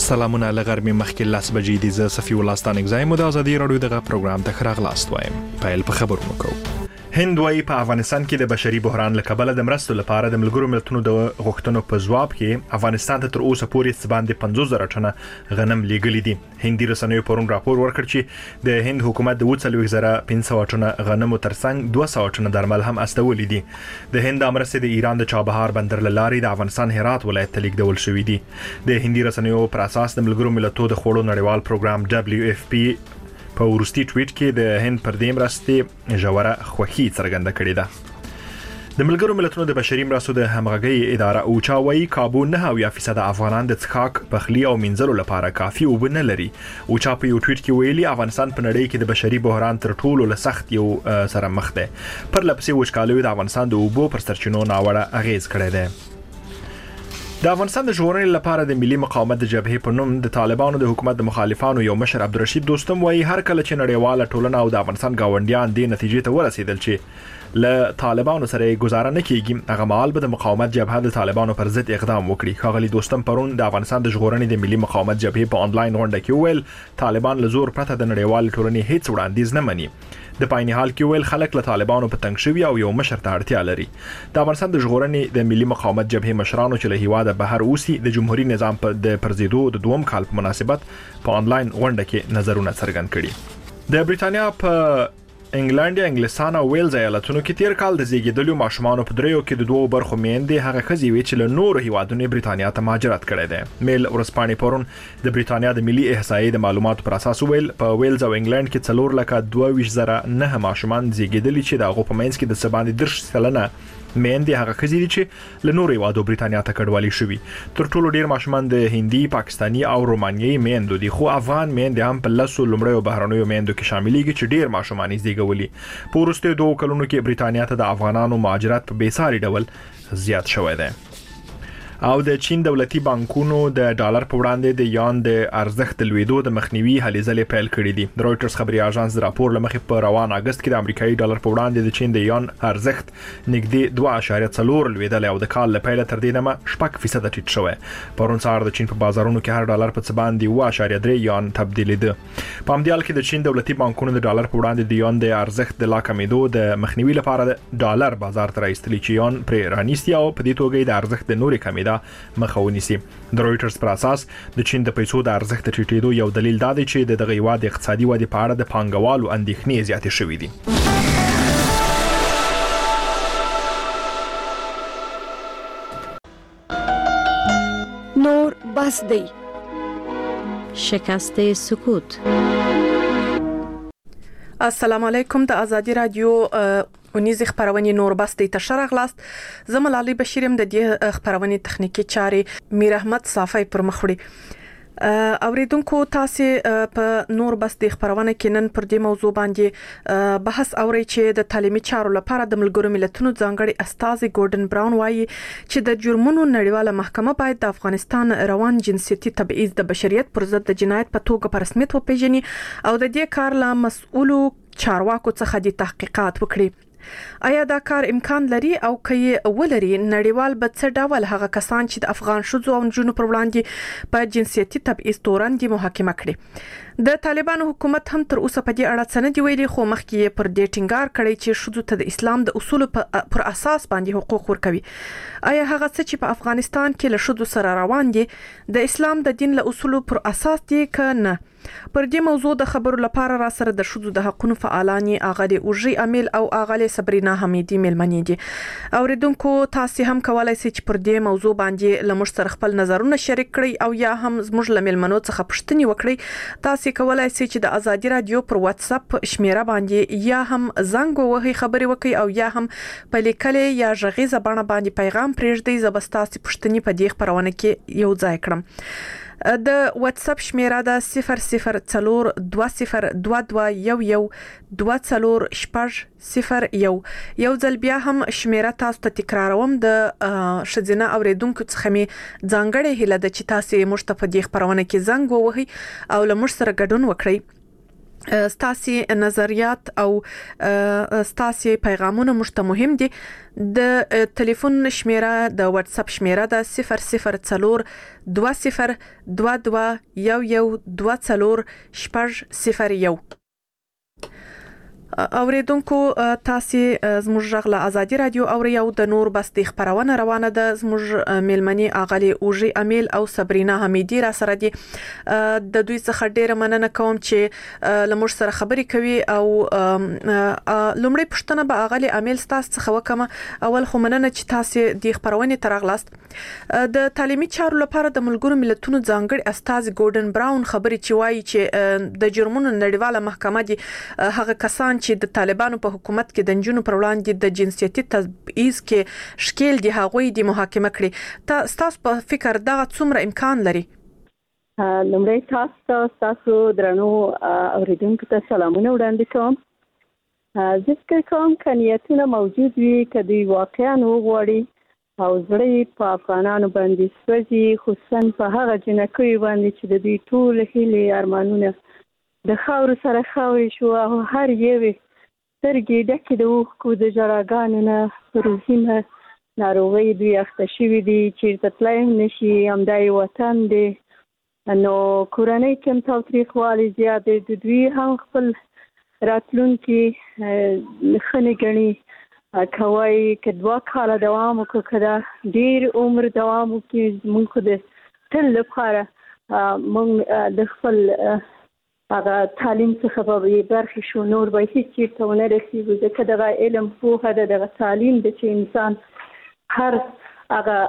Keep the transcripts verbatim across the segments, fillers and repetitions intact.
سلامونه لغرمې مخکې لاس بجې دي زه صفي الله ستانګزایم د ازادي رادیو دغه پروګرام ته خراغلاست وایم. پیل په خبرونو کوو. هند وايي په افغانستان کې د بشري بحران له کبله د مرستو لپاره د ملګرو ملتونو د غوښتنو په ځواب کې افغانستان ته تر اوسه پورې څه باندې پنځوس زره ټنه غنم لیږلي دي. هندي رسنیو پرون راپور ورکړ چې د هند حکومت د څلوېښت زره پنځه سوه ټنه غنمو ترڅنګ دوه سوه ټنه درمل هم استولي دي. د هند مرستې د ایران د چابهار بندر له لارې د افغانستان هرات ولایت ته لیږدول شوې دي. د هندي رسنیو پر اساس د ملګرو ملتونو د خوړو نړیوال پروګرام دبليو اف پی په ورستي ټویټ کې د هند پر دې مرستې ژوره خوښي څرګنده کړې ده. د ملګرو ملتونو د بشري مرستو د همغږۍ اداره اوچا وايي کابو نه اویا فیصد افغانان د څښاک پخلی او مینځلو لپاره کافي اوبه نه لري. اوچا په یو ټویټ کې ویلي افغانستان په نړۍ کې د بشري بحران تر ټولو له سخت یو سره مخ دی. پر لپسې وچکالي د افغانستان د اوبو پر سرچینو ناوړه اغیز کړی دی. د افغانستان د ژغورنې لپاره د ملي مقاومت د جبهې په نوم د طالبانو د حکومت د مخالفانو یو مشر عبدالرشید دوستم وايي هر کله چې نړیواله ټولنه او د افغانستان گاونډیان دې نتیجې ته ورسېدل چې له طالبانو سره گزاره نه کیږي هغه مهال به د مقاومت جبهه د طالبانو پر ضد اقدام وکړي. ښاغلي دوستم پرون د افغانستان د ژغورنې د ملي مقاومت جبهې په انلاین غونډه کې ویل طالبان له زور پرته د نړیوال ټولنې هیڅ وړاندیز نه مني. د پایني حال کې ویل خلک له طالبانو په تنګ شوي او یو مشر ته اړتیا لري. د افغانستان د ژغورنې د ملي مقاومت جبهې مشرانو چې له هیواده بهر اوسي د جمهوریت نظام په د پرزیدو د دوم کال په مناسبت په انلاین غونډه کې نظرونه څرګند کړي. د بریتانیا په انګلند، انګلستان او ویلز ایالتونو کې تیر کال د زیږیدلو ماشومانو په دریو کې د دوه برخو میندې هغه ښځې وې چې له نورو هیوادونو بریتانیا ته مهاجرت کړی دی. میل ورځپاڼې پرون د بریتانیا د ملي احصایې د معلوماتو پر اساس ویل په ویلز او انګلند کې څلور لکه دوه ویشت زره نه ماشومان زیږیدلي چې د هغو په منځ کې د څه باندې دېرش سلنه میندې هغه ښځې دي چې له نورو هیوادو بریتانیا ته کډوالي شوي. تر ټولو ډیر ماشومان د هندي، پاکستاني او رومانیایي میندو دي خو افغان میندې هم په لسو لومړیو بهرنیو میندو کې شاملېږي چې ډیر ماشومان یې زیږولي. په وروستیو دوه کلونو کې بریتانیا ته د افغانانو مهاجرت په بېساري ډول زیات شوی دی. او د چین دولتي بانکونو د ډالر په وړاندې د یان د ارزښت د لوېدو د مخنیوي هلې ځلې پیل کړې دي. د رويټرز خبري اژانس د راپور لمخې په روان اگست کې د امریکایي ډالر په وړاندې د چین د یان ارزښت نږدې دوه اعشاریه څلور لوېدل او د کال له پیله تر دې دمه شپږ فیصد ټیټ شوی. پرون سهار د چین په بازارونو کې هر ډالر په څه باندې اوه اعشاریه درې یان تبدیلېده. په همدې حال کې د چین دولتي بانکونو د ډالر په وړاندې د یان د ارزښت د لا کمېدو د مخنیوي لپاره د ډالر بازار ته راایستلي چې یان پرې رانیسي او په دې توګه د ارزښت د نورې کمېدا مخه ونیسي. د رويټرز پر اساس د چین د پیسو د ارزښت ټیټېدو یو دلیل دا دی چې د دغه هیواد اقتصادي ودې په اړه د پانګوالو اندېښنې زیاتې شوې دي. نور بس دی شکست سکوت. السلام علیکم. د ازادي رادیو ونیز خبرونه نور بسته ته شرغلاست. زمل علي بشیرم د دې خبرونه تخنیکی چارې میر احمد صافی پر مخوړي. اوریدونکو تاسو په نور بس د خبرونه کې نن پر دې موضوع باندې بحث اوري چې د تعلیمي چارو لپاره د ملګرو ملتونو ځانګړي استاذ ګورډن براون وايي چې د جرمونو نړیواله محکمه باید د افغانستان روان جنسيتي تبعیض د بشریت پر ضد د جنایت په توګه په رسمیت وپیژني او د دې کار له مسؤلو چارواکو څخه د تحقیقات وکړي. آیا دا کار امکان لري او کای ولري نړیوال به څه ډول هغه کسان چې د افغان شوزو او جنونو پر وړاندې په جنسيتي تبعیض تورن دي محاکمه کړي. د طالبانو حکومت هم تر اوسه په دې اړه څه نه دی ویلي خو مخکې پر دې ټینګار کړی چې شوزو ته د اسلام د اصولو پر اساس باندې حقوق ورکوي. آیا هغه څه چې په افغانستان کې له شوزو سره روان دي د اسلام د دین له اصولو پر اساس دي کنه؟ پر دې موضوع د خبرو لپاره را سره د شوزو د حقونو فعالانی اغلی اوجي امیل او اغلی صبرینا حمیدی ملمنی دي. اوریدونکو تاسو هم کولای شئ چې پر دې موضوع باندې لمر سره خپل نظرونه شریک کړئ او یا هم زموږ لملمنو څخه پوښتنه وکړئ. تاسو کولای شئ چې د ازادي رادیو پر واتس اپ شمیره باندې یا هم زنګ ووهي خبري وکړئ او یا هم په لیکلې یا ژغیزه باندې باندې پیغام پرېږدئ. زبستاسي پوښتنه په دې خبرونه کې یو ځای کړم. د واتس اپ شمیره د صفر صفر څلور دوه صفر دوه دوه یو یو دوه څلور شپږ صفر یو. یو ځل بیا هم شمیره تاسو ته تکراروم. د شذینه اوریدونکو څخه می ځانګړې هله د چې تاسو مشتفدي خبرونه کې زنګ ووهي او له مش سره ګډون وکړئ. ستاسي نظریات او ستاسي پیغامونه موږ ته مهم دي. د ټلیفون شمیره د واتس اپ شمیره د صفر صفر څلور دوه صفر دوه دوه یو یو دوه څلور شپږ صفر یو. اوریدونکو تاسو زموږ غږ له ازادي رادیو او یو د نور بس د خبرونه روانه ده. زموږ میلمنی اغلی اوجي امیل او صبرینا حمیدی را سره دي. د دوی څخه ډیره مننه کوم چې لمر سره خبري کوي او لومړی پښتنه به اغلی امیل تاسو څخه وکم. اول خو مننه چې تاسو د خبرونه ترغلاست. د تعلیمي چارو لپاره د ملګرو ملتونو ځانګړي استاذ ګورډن براون خبري چې وایي چې د جرمونو نړیواله محکمه دي هغه کسان چې د طالبانو په حکومت کې د جنونو پر وړاندې د جنسيتي تبعیض کې شکیل دي هغوی د محاکمه کړي. تاسو په فکر دا څومره امکان لري؟ لمړی تاسو تاسو درنو اوریدونکو ته سلامونه وړاندې کوم. زه فکر کوم چې نیتونه موجود وي کدي واقعا وغوړي او زړه په افغانانو باندې سوځي، خصوصا په هغه جنکوي باندې چې د دې ټول هیلې ارمانونه د خاور سره خاورې شو او هر یوې سترګې ډکې د اوښکو د ژړاګانو نه په روحیمه ناروغۍ دوی اخته شوي دي. چېرته تللی هم نشي، همدا یې وطن دی. نو کورنۍ کې هم تاوتریخوالی زیات دی. د دوی هم خپل راتلونکي ښه نه ګڼي. که وایي که دوه کاله دوام وکړو، که دا ډېر عمر دوام وکړي، زموږ خو د تل لپاره موږ د خپل هغه تعلیم څخه به برخې شو، نور به هیڅ چېرته ونه رسېږو. ځکه دغه علم پوهه ده، دغه تعلیم ده چې انسان هر هغه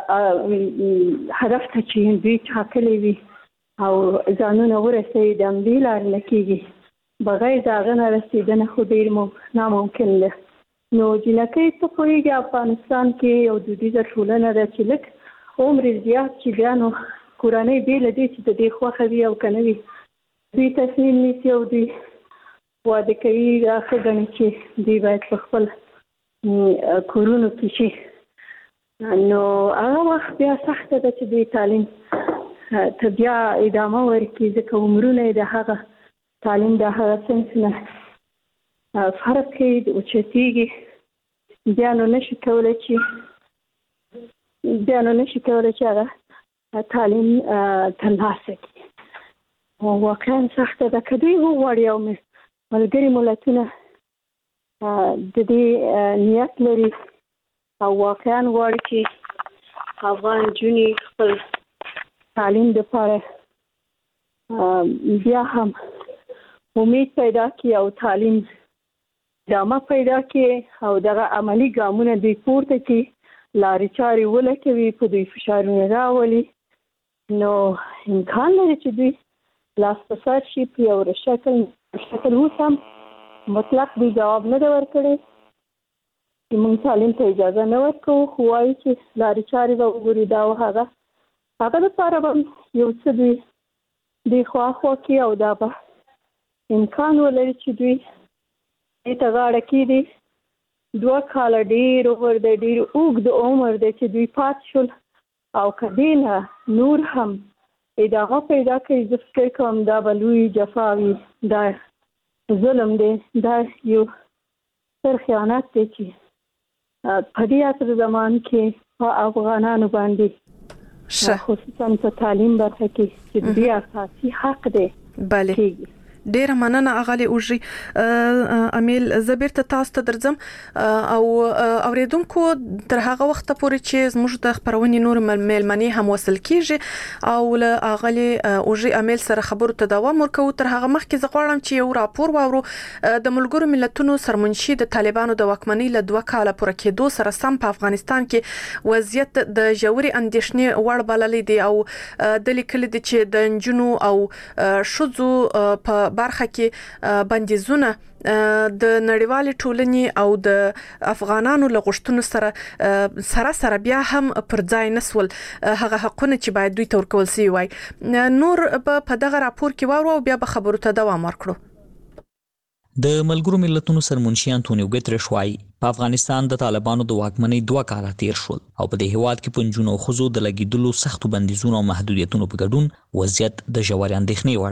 هدف ته چې دوی ټاکلی وي او ځانونه ورسوي د همدې لارې نه کېږي. بغیر د هغه نه رسېدنه خو ډېر ناممکن ده. نو جنکۍ ته پوهېږي افغانستان کې یو دودیزه ټولنه ده چې لږ عمر زیات چې بیا نو کورنۍ بې له دې چې د دې خوښه وي او که نه وي دوی تصمیم نیسي او دوی واده کوي. ښه ګڼي چې دوی باید په خپل کورونو کې شي. نو هغه وخت بیا سخته ده چې دوی تعلیم ته بیا ادامه ورکړي، ځکه عمرونه یې د هغه تعلیم د هغه صنف نه فرق کوي، اوچتېږي. بیا نو نشي کولی چې بیا نو نشي کولی چې هغه تعلیم ترلاسه کړي. واقعا سخته ده. که دوی وغواړي او ملګري ملتونه د دې نیت لري او واقعا غواړي چې افغان نجونې خپل تعلیم دپاره بیا هم امید پیدا کړي او تعلیم ادامه پیدا کړي او دغه عملي ګامونه دوی پورته کړي، لارې چارې ولټوي، په دوی فشارونه راولي، نو امکان لري چې دوی لاس په سر شي. په یو شکل شکل اوس هم مطلق دوی جواب نه دی ورکړی چې موږ تعلیم ته اجازه نه ورکوو، خو وایي چې لارې چارې به وګوري. دا و هغه هغه دپاره به یو څه دوی دوی خواخوا کړي او دا به امکان ولري چې دوی دې ته غاړه کېږدي. دوه کاله ډېر عمر دی، ډېر اوږد عمر دی چې دوی پاتې شول او که دې نه نور هم ادامه پیدا کوي، زه فکر کوم دا به لوی جفا وي، دا ظلم دی، دا یو ستر خیانت دی چې په دې عصر زمان کې په افغانانو باندې خصوصا په تعلیم برخه کې چې دوی اساسي حق دی. بله ډیره مننه اغلی اوجي امیل. زبیر ته تاسو ته درځم او اوریدونکو تر هغه وخت پورې چې زموږ د خبرونې نور میلمنې هم وصل کیږي او له اغلی اوجي امیل سره خبرو ته دوام ورکوو. تر هغه مخکې زه غواړم چې یو راپور واورو. د ملګرو ملتونو سرمنشي د طالبانو د واکمنۍ له دوه کاله پوره کېدو سره سم په افغانستان کې وضعیت د ژورې اندېښنې وړ بللی دی او د لیکل دي چې د نجونو او ښځو په برخه کې بندیزونه د نړیوال ټولنې او د افغانانو له غوښتنو سره سره سره بیا هم پر ځای نسول هغه حقونه چې باید دوی ته ورکول شوي وای. نور په دغه راپور کې واورو او بیا به خبرو ته دوام ورکړو. د ملګرو ملتونو سرمنشي انټونیو ګوتریش وایي په افغانستان د طالبانو د واکمنۍ دوه کاله تیر شول او په دې هیواد کې په نجونو او ښځو د لګېدلو سختو بندیزونو او محدودیتونو په ګډون وضعیت د ژورې اندېښنې وړ دی.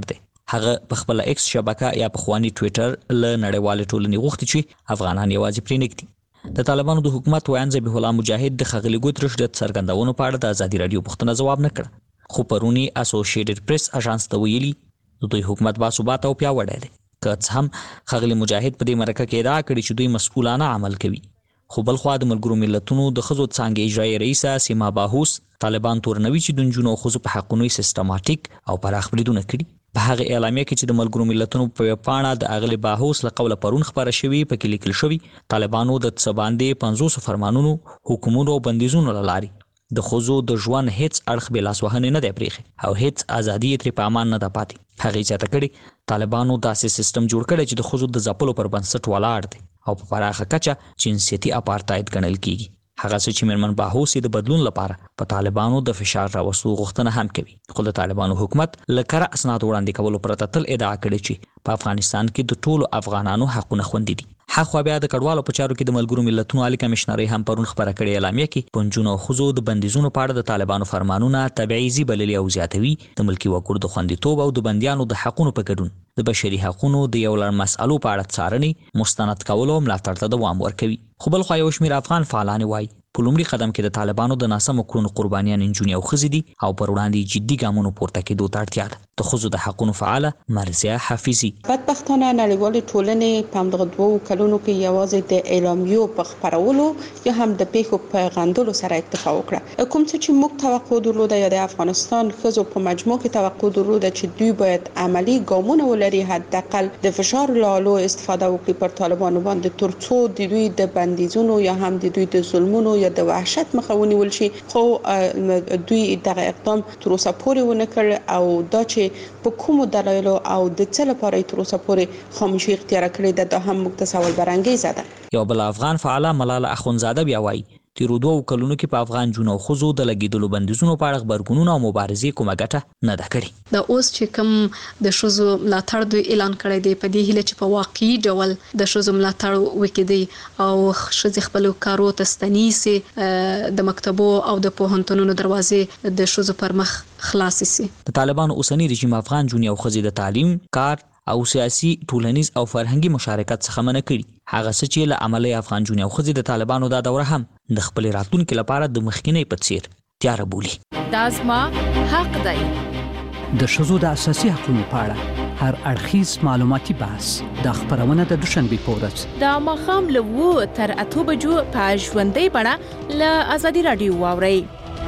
هغه په خپل ایکس شبکه یا په خواني ټوئیټر له نړیوال ټولنې غوښتي چې افغانان یوازې پرې نږدي. د طالبانو د حکومت وایي ذبیح الله مجاهد د ښاغلي ګوتریش د څرګندونو په اړه د ازادي رادیو پوښتنه جواب نه کړ، خو پرونی اسوسییټډ پریس اژانس ته ویلي د دوی حکومت باثبات او پیاوړی دی. که څه هم ښاغلي مجاهد په دې مرکه کې ادعا کړې چې دوی مسؤلانه عمل کوي، خو بلخوا د ملګرو ملتونو د ښځو څانګې اجرایي رئیسه سیما باهوس طالبان تورنوي چې د نجونو او ښځو په حقونو سیستماتیک او پراخ بریدونه کړي. په هغه اعلامیه کې چې د ملګرو ملتونو په پاڼه د اغلی باهوس له قوله پرون خبره شوې په کې لیکل شوی طالبانو د څه باندې پنځوس فرمانونو، حکومتونو او بندیزونو لاري د ښځو د ژوند هیڅ اړخ بې لاسوهنې نه دی پرېښی او هیڅ ازادي یې ترې په امان نه ده پاتې. هغې زیاته کړې طالبانو داسې سیستم جوړ کړی چې د ښځو د ځپلو پر بنسټ ولاړ دی او په پراخه کچه جنسیتي اپارتاید ګڼل کیږي. هغه څه چې میرمن باهوس د بدلون لپاره په طالبانو د فشار راوستلو غوښتنه هم کوي، خو د طالبانو حکومت له کره اسناد وړاندې کولو پرته تل ادعا کړې چې په افغانستان کې د ټولو افغانانو حقونه خوندي دي. حق بیا د کډوالو په چارو کې د ملګرو ملتونو عالی کمشنري هم پرون خبره کړې اعلامیه کې په نجونو او ښځو د بندیزونو په اړه د طالبانو فرمانونه تبعیضي بللي او زیاتوي، د ملکي وګړو د خوندیتوب او د بندیانو د حقونو په ګډون د بشري حقونو د یو لړ مسألو په اړه څارنې مستند کولو ملاتړ ته دوام ورکوي. خو بلخوا یو شمېر افغان فعالان وایي په لومړي قدم کې د طالبانو د ناسمو کړنو قربانیان نجونې او ښځې دي او پر وړاندې جدي ګامونو پورته کېدو ته اړتیا ده. د ښځو د حقونو فعاله مرضیه حافظي: بدبختانه نړیوالې ټولنې په همدغه دوو کلونو کې یوازې د اعلامیو په خپرولو یا هم د پیښو په غندلو سره اکتفا وکړه. کوم څه چې موږ توقع درلوده یا د افغانستان ښځو په مجموع کې توقع درلوده چې دوی باید عملی ګامونه ولري، حداقل د فشار له لارو استفاده وکړي پر طالبانو باندې ترڅو د دوی د بندیزونو یا هم د دوی د ظلمونو یا د وحشت مخه ونیول شي، خو دوی دغه اقدام تر اوسه پورې ونه کړ او دا چې په کومو دلایلو او د څه لپاره تر اوسه پورې خاموشي اختیار کړې ده دا هم موږ ته سوال برانګیزه ده. یو بل افغان فعاله ملاله اخونزاده بیا وایي تیرو دوو کلونو کې په افغان جنونو او ښځو د لګېدلو بندیزونو په اړه غبرګونونه او مبارزې کومه ګټه نه ده کړې. د اوس چې کوم د ښځو ملاتړ دوی اعلان کړی دی په دې هیله چې په واقعي ډول د ښځو ملاتړ وکړي او ښځې خپلو کارو ته ستنیسي، د مکتبو او د پوهنتونونو دروازې د ښځو پر مخ خلاصې سي. د طالبانو اوسنی رژیم افغان جنونې او ښځې د تعلیم، کار او سیاسي، ټولنیز او فرهنګي مشارکت څخه منع کړي. هغه څه چې له عمله افغان جنونې او ښځې د طالبانو دا دوره هم د خپل راتلونکي لپاره د مخکینی په څیر تیار بولي. دا زما حق دی. د ښځو د اساسي حقوقو په اړه هر اړخیز معلوماتي بحث د خبرونه د دوشنبه په ورځ د ماښام له اوو تر اته بجو په ژوندۍ بڼه له ازادي رادیو واورئ.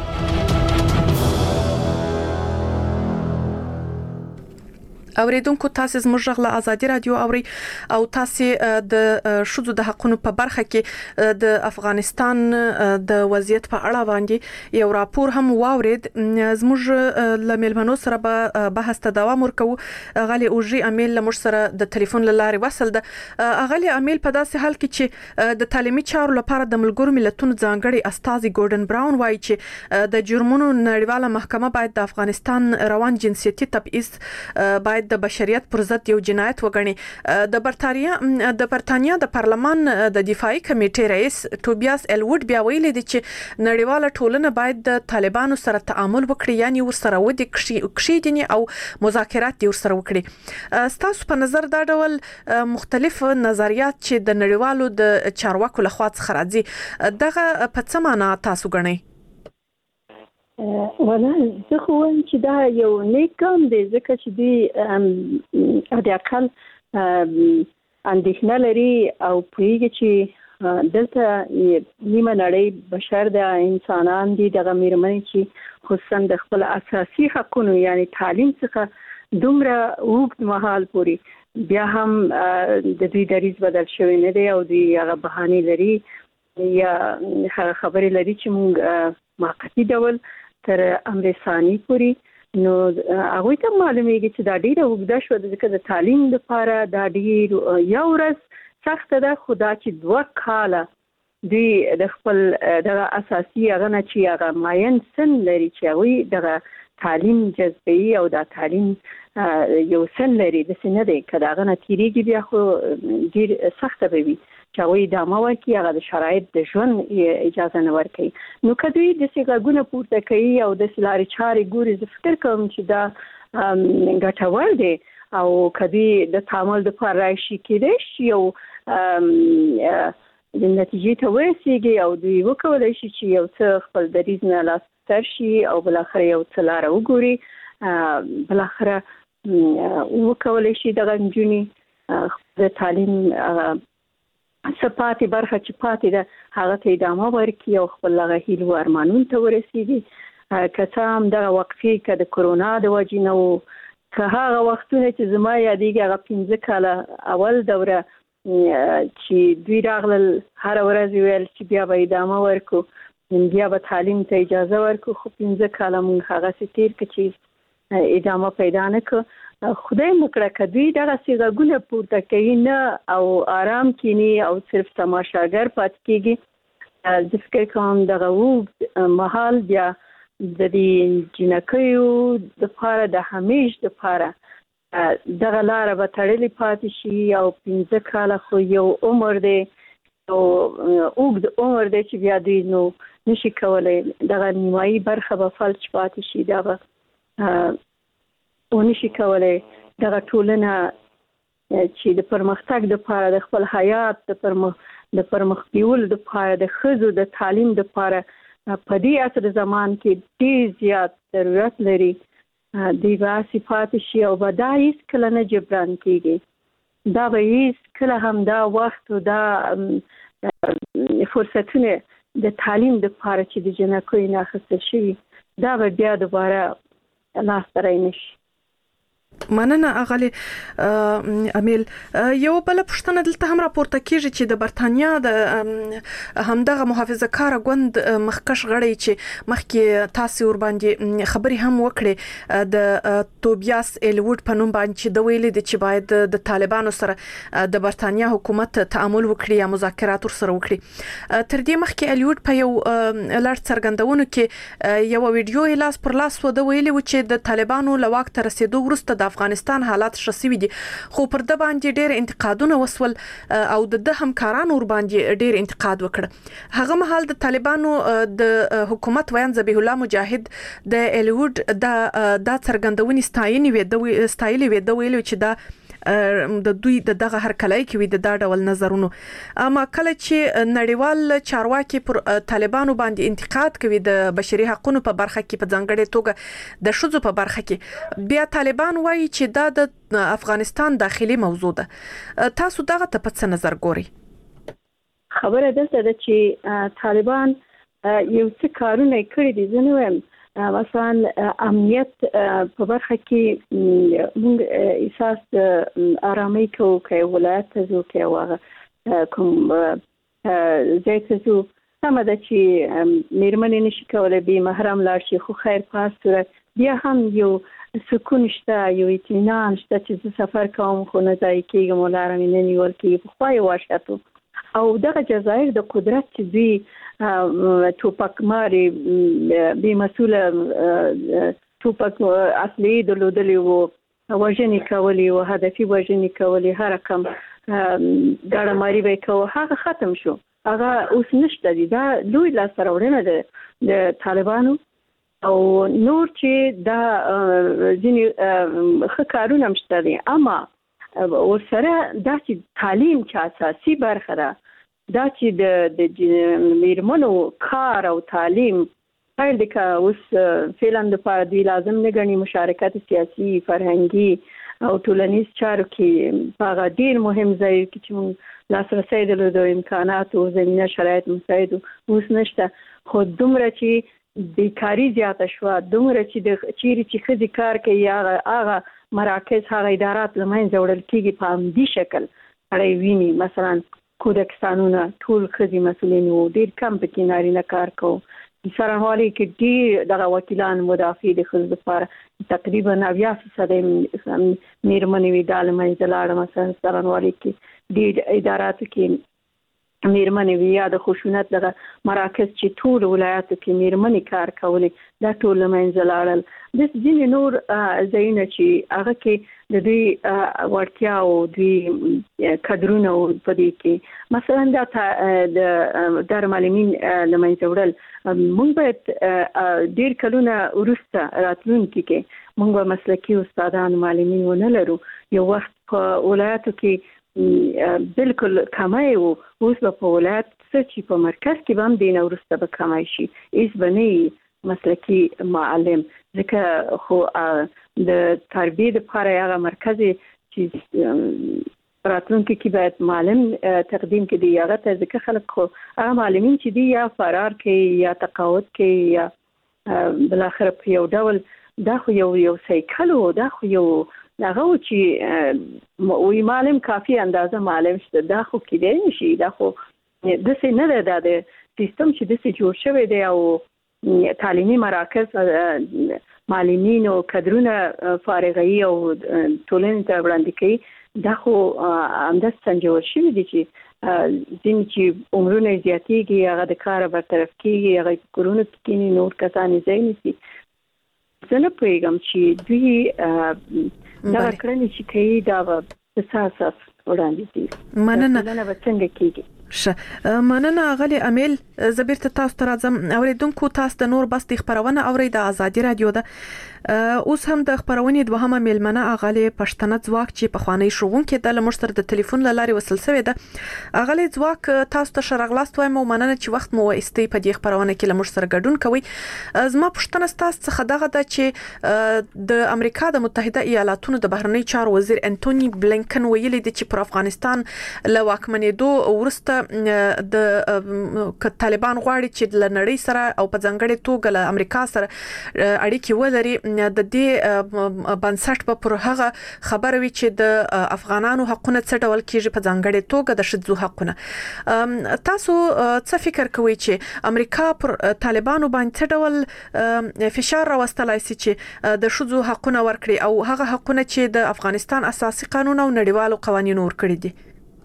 اوریدونکو تاسو زموږ غږ له ازادي رادیو اوري او تاسو د ښځو د حقوقو په برخه کې د افغانستان د وضعیت په اړه باندې یو راپور هم واورید. زموږ له ملمنو سره به بحث ته دوام ورکوو. غالي اوجي امیل له موږ سره د ټلیفون لارې وصل ده. غالي امیل په داسې حال کې چې د تعلیمي چارو لپاره د ملګرو ملتونو ځانګړي استاذ ګوردن براون وایي چې د جرمونو نړیواله محکمه باید د افغانستان روان جنسیتي تبعیض باید د بشریت پر ضد یو جنایت وګڼي. د برتانیا د برتانیا د پارلمان د دفاعي کمیټې رئیس ټوبیاس ایلوډ بیا ویلي دی چې نړیواله ټولنه باید د طالبانو سره تعامل وکړي، یعنی ورسره ودی کښیدنی او مذاکرات دي ورسره وکړي. ستاسو په نظر دا ډول مختلف نظریات چې د نړیوالو د چارواکو لخوا څخه راځي دغه په څه معنا تاسو ګڼئ؟ ولا زه خو وایم چې دا یو نیک ګام دی ځکه چې دوی د اقل اندېښنه لري او پوهېږي چې دلته نیمه نړۍ بشر د انسانان دي، دغه مېرمنې چې خصوصا د خپل اساسي حقونو یعنی تعلیم څخه دومره اوږد مهال پورې بیا هم د دوی دریځ بدل شوی نه دی او دوی هغه بهانې لري یا هغه خبرې لري چې موږ موقتي ډول تر امر ثاني پوری نو هغه ته معلومیږي چې دا ډیره وګدا شو ځکه د تعلیم لپاره دا ډیر یو ورځ سخت ده، خدا چې دوه کاله دوی د خپل د اساسي هغه نه چې هغه ماین سن لري چې هغه د تعلیم جذبي او د تعلیم یو سن لري د سن دی کدا هغه نه تیریږي بیا خو ډیر سخت به وي چې هغه د ماوه کې هغه د شرایط د ژوند اجازه نه ورکوي. نو کدوې د سیګاګونه پورته کوي او د سلاري چاري ګوري، زه فکر کوم چې دا ګټور دی او کدی د تعامل د پر راشي کېدې شي او د نتیجې ته ورسیږي او دوی وکولای شي چې یو څه خپل دریځ نه لاس ترشي او بل اخر یو څه لار وګوري بل اخر وکولای شي د غنجونی د تعلیم صفاتي برخه چې پاتې ده هغه ته ادامه ورکړي او خپل هغه هیلو ارمانونو ته ورسیږي که هم د وقفې ک د کورونا د وجې نو که هغه وختونه چې زما یادېږي هغه پنځه کاله اول دوره چې دوی راغلل هر ورځ ویل چې بیا به ادامه ورکو بیا به تعلیم ته اجازه ورکو خو پنځه کاله موږ هغه تیر کې چې ادامه پیدا نه کړ خدای مکړه کدی دغه سیغه پورته کوي نه او آرام کینی او صرف تماشاګر پات کیږي د فکر کوم دغه وو محل بیا د دې جنکیو د پاره د همیش د پاره دغه لار به تړلې پاتې شي او پنځه کاله خو یو عمر دی او اوږد عمر دی چې بیا دوی نو نشي کولای دغه نیمایي برخه به فلج پاتې شي دا به ونشي کولای دغه ټولنه چې د پرمختګ د لپاره د خپل حیات د پرمخ د پرمخ بیول د لپاره د خزو د تعلیم د لپاره په دې عصر زمان کې ډېر زیات ضرورت لري دی با صفات شي او بدایس کله نه جبران کیږي دا به هیڅ کله هم دا وخت او دا فرصتونه د تعلیم د لپاره چې د جنکو نه اخیستل شي دا به بیا دوباره لاس ته نشي مننه اغلی امیل یو بل پښتنه دلته هم راپورته کیږي چې د برتانیا د همدغه محافظه کار غوند مخکش غړی چې مخکې تاسو ور باندې خبري هم وکړي د توبیاس ایلوډ په نوم باندې د ویلې د چې باید د طالبانو سره د برتانیا حکومت تعامل وکړي یا مذاکرات سره وکړي تر دې مخکې ایلوډ په یو لړ څرګندونو کې یو ویډیو لاس پر لاس و د ویلې و چې د طالبانو لواک تر رسیدو وروسته د افغانستان حالات شسوي دي خو پر د باندې ډېر انتقادونه وسول او د همکارانو ور باندې ډېر انتقاد وکړ هغه مهال د طالبانو د حکومت ویان ذبیح الله مجاهد د ایلوډ د د څرګندونې ستاینې وې د ستایلې وې د ویلو چې دا د دوی د دغه هر کله کې وي د دا ډول نظرونو اما کله چې نړیوال چارواکي پر طالبانو باندې انتقاد کوي د بشري حقوقو په برخه کې په ځانګړې توګه د شذو په برخه کې بیا طالبان وایي چې دا د افغانستان داخلي موضوع ده تاسو دغه ته په څه نظر ګوري خبره ده چې طالبان یو څه کارونه کړی دي زه نو مثلا امنیت په برخه کې موږ احساس آرامي کوو کې ولایت ته ځو کې واغه کوم ځای ته ځو سم ده چې میرمنې نشي کولای به محرم لاړ شي خو خیر پاس صورت بیا هم یو سکون شته یو اطمینان شته چې سفر کوم خو نه ځای کېږم ولاره مې نه نیول کېږي په خوا یې واشتو او دغه جزایر د قدرت چې دوی توپک ماري به مسوله توپک اصلي درلودلی وو وژنې کولې او هدفي وژنې کولې هر رقم ګاډه ماري به کوه هغه ختم شو هغه اوس نشته دي دا لوی لاس راوړنه ده د طالبانو او نور چې دا ځینې ښه کارونه مشته دي اما ورسره دا چې تعلیم چې اساسي برخه ده دا چې د د میرمنو کار او تعلیم خیر د کا اوس فعلا د پاره دی لازم نه غني مشارکت سیاسي فرهنګي او ټولنیز چارو کې هغه ډیر مهم ځای کې چې لاسرسي د امکانات او زمينه شرایط مساعد اوس نشته خو دومره چې بیکاری زیاته شو دومره چې د چیرې چې خځې کار کوي هغه هغه مراکز هغه ادارات لمن جوړل کیږي په همدي شکل اړې ویني مثلا کودک قانونه ټول خځې مسولین وو ډیر کم پکې نارینه کار کوي سرانوالي کې ډیر دغه وکیلان مدافع د خځو لپاره تقریبا نوي فیصد میرمنې وی دال منځلاړه مثلا سرانوالي کې ډیر ادارات کې میرمنې وی د خشونت دغه مراکز چې ټول ولایتو کې میرمنې کار کولې دا ټول منځلاړل د ځینې نور ځایونه چې هغه کې د دوی ورتیا او دوی کډرونه په دې کې مثلا دا د درمالمین لمنځوړل موږ باید ډیر کلونه ورسته راتلونکي کې موږ مسلکي استادان معلمین ونه لرو یو وخت په ولایتو کې بالکل کمای وو، اوس په ولایت چې په مرکز کې هم دین ورسته به کمای شي. ایس بنی مسلکی معلم ځکه خو د تربیه لپاره هغه مرکزي چې راتلونکي کې باید معلم تقدیم کړي یا غته ځکه خلک خو هغه معلمین چې دی یا فرار کوي یا تقاعد کوي یا بل اخر په یو ډول دا خو یو یو سایکل او دا خو یو هغه چې وی معلم کافي اندازه معلم شته دا خو کېدای نشي. دا خو د څه نه ده د سیستم چې د څه جوړ شوی دی او تعلیمي مراکز معلمین او کادرونه فارغي او ټولنې ته وړاندې کوي. دا خو همدا څنګه شوی دی چې ځین چې عمرونه زیاتېږي هغه د کار برطرف کیږي هغه کورونه کې نور کسان ځای نیسي. زه نه پوهیږم چې دوی دا کړنې چې کوي دا په اساس وړاندې دي. مننه. دا به څنګه کیږي؟ شه مننه غلي امیل زبیرت تاسو ته راځم. اوریدونکو تاسو د نور بس د خبرونه اوري د ازادي رادیو ده. اوس هم د خبرونې دوهمه میلمنه اغلی پښتنه ځواک چې په خوانی شروونکې د لمشتر د ټلیفون لاري وصل شوی ده. اغلی ځواک تاسو ته شرغلاست وایم او مننه چې وخت مو واستي په دې خبرونه کې لمشتر ګډون کوي. زما پښتنه تاسو څخه دغه د چې د امریکا د متحده ایالاتونو د بهرنی چارو وزیر انټونی بلینکن ویلي دی چې پر افغانستان له واکمنېدو ورسته د طالبان غواړي چې له نړۍ سره او په ځانګړي توګه له امریکا سره اړیکې ولري. د دې بنسټ په پر هغه خبره وی چې د افغانانو حقونه څه ډول کیږي په ځانګړي توګه د شذو حقونه. تاسو څه فکر کوئ چې امریکا پر طالبانو باندې څه ډول فشار راوستلای شي چې د شذو حقونه ورکړي او هغه حقونه چې د افغانستان اساسي قانون او نړیوالو قوانینو ورکړي دي؟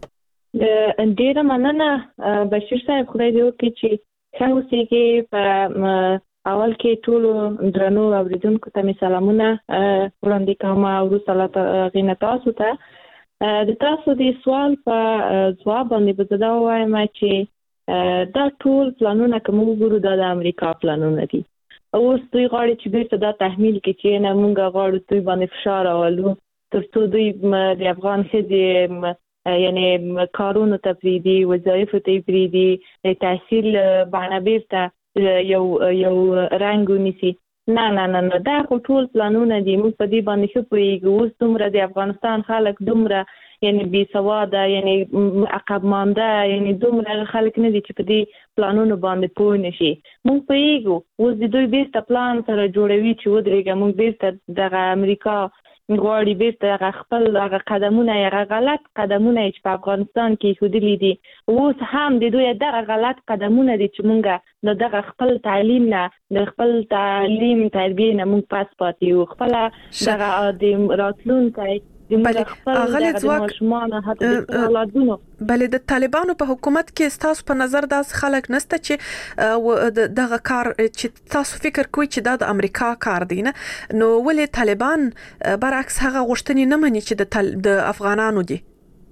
ډیره مننه بشیر صاحب، خدای دې وکړي چې ښه اوسېږي. په اول کې ټول درنو اوریدونکو ته می سلامونه وړاندې کوم او وروسته غینه تاسو ته د تاسو د سوال په ځواب باندې به زه دا وایم چې دا ټول پلانونه کوم وګورو د امریکا پلانونه دي. اوس دوی غواړي چې بیرته دا تحمیل کړي چې نه مونږ غواړو دوی باندې فشار راولو تر څو دوی د افغان ښځې یعنی کارونو ته پریدي، وظایفو ته پریدي، تحصیل باندې بیرته یو یو رنګ ونیسي. نه نه نه نه دا خو ټول پلانونه دي. موږ په دې باندې ښه پوهیږو. اوس دومره د افغانستان خلک دومره یعنی بې سواده یعنی عقب مانده یعنی دومره خلک نه دي چې په دې پلانونو باندې پوه نشي. موږ پوهیږو اوس د دوی بیرته پلان سره جوړوي چې ودرېږه موږ بیرته دغه امریکا غواړي بیرته هغه خپل هغه قدمونه هغه غلط قدمونه چې په افغانستان کې ایښودلي دي. اوس هم د دوی دغه غلط قدمونه دي چې موږ د دغه خپل تعلیم نه د خپل تعلیم تربیه نه موږ پاس پاتې یو. خپل دغه د راتلونکي بله اغلی ځواک بله د طالبانو په حکومت کې ستاسو په نظر داس خلک نسته چې دغه کار چې تاسو فکر کوئ چې دا د امریکا کار دی نه، نو ولې طالبان برعکس هغه غوښتنې نه مني چې د افغانانو دي؟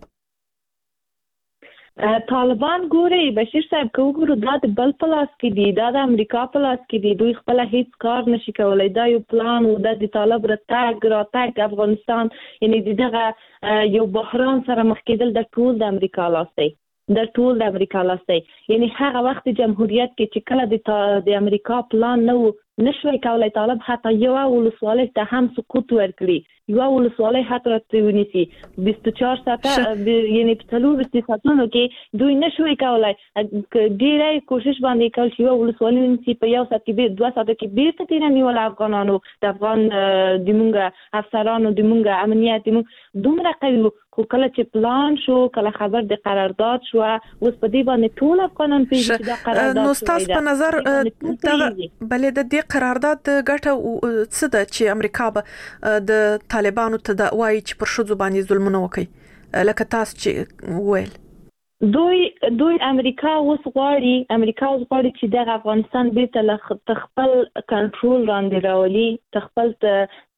طالبان ګوري بشیر صاحب که وګورو دا د بل په لاس کې دي، دا د امریکا په لاس کې دي. دوی خپل هیڅ کار نشي کولای. دا یو پلان و د طالب راتګ راتګ افغانستان یعنی دغه یو بحران سره مخ کېدل د ټول د امریکا لاس دی. د ټول د امریکا لاس دی. یعنی هغه وخت جمهوریت کې چې کله د امریکا پلان نه و نشوي کولای طالب حتی یو ولسوالۍ ته هم سقوط ورکړي، یو ولسوالۍ حتی راته ونیسي. بیست و چهار ساعته یعنی په څلور ساعتونو کې دوی نشوي کولای. ډېری کوشش باندې کول چې یو ولسوالۍ ونیسي په یو ساعت کې دوه ساعته کې بیرته تېره نیول افغانانو د افغان د مونږ افسرانو د مونږ امنیت د مونږ دومره قوي. خو کله چې پلان شو کله خبر د قرارداد شو اوس په دې باندې ټول افغانان پیژني چې دا قرارداد نو ستاسو په نظر بلې د دې قرارداد ګټه څه ده چې امریکا به د طالبانو ته د وایي چې پر شذو باندې ظلمونه وکړي لکه تاسو چې ویل؟ دوی دوی امریکا اوس غواړي امریکا اوس غواړي چې د افغانستان بیرته له خپل کنټرول لاندې راولي، خپل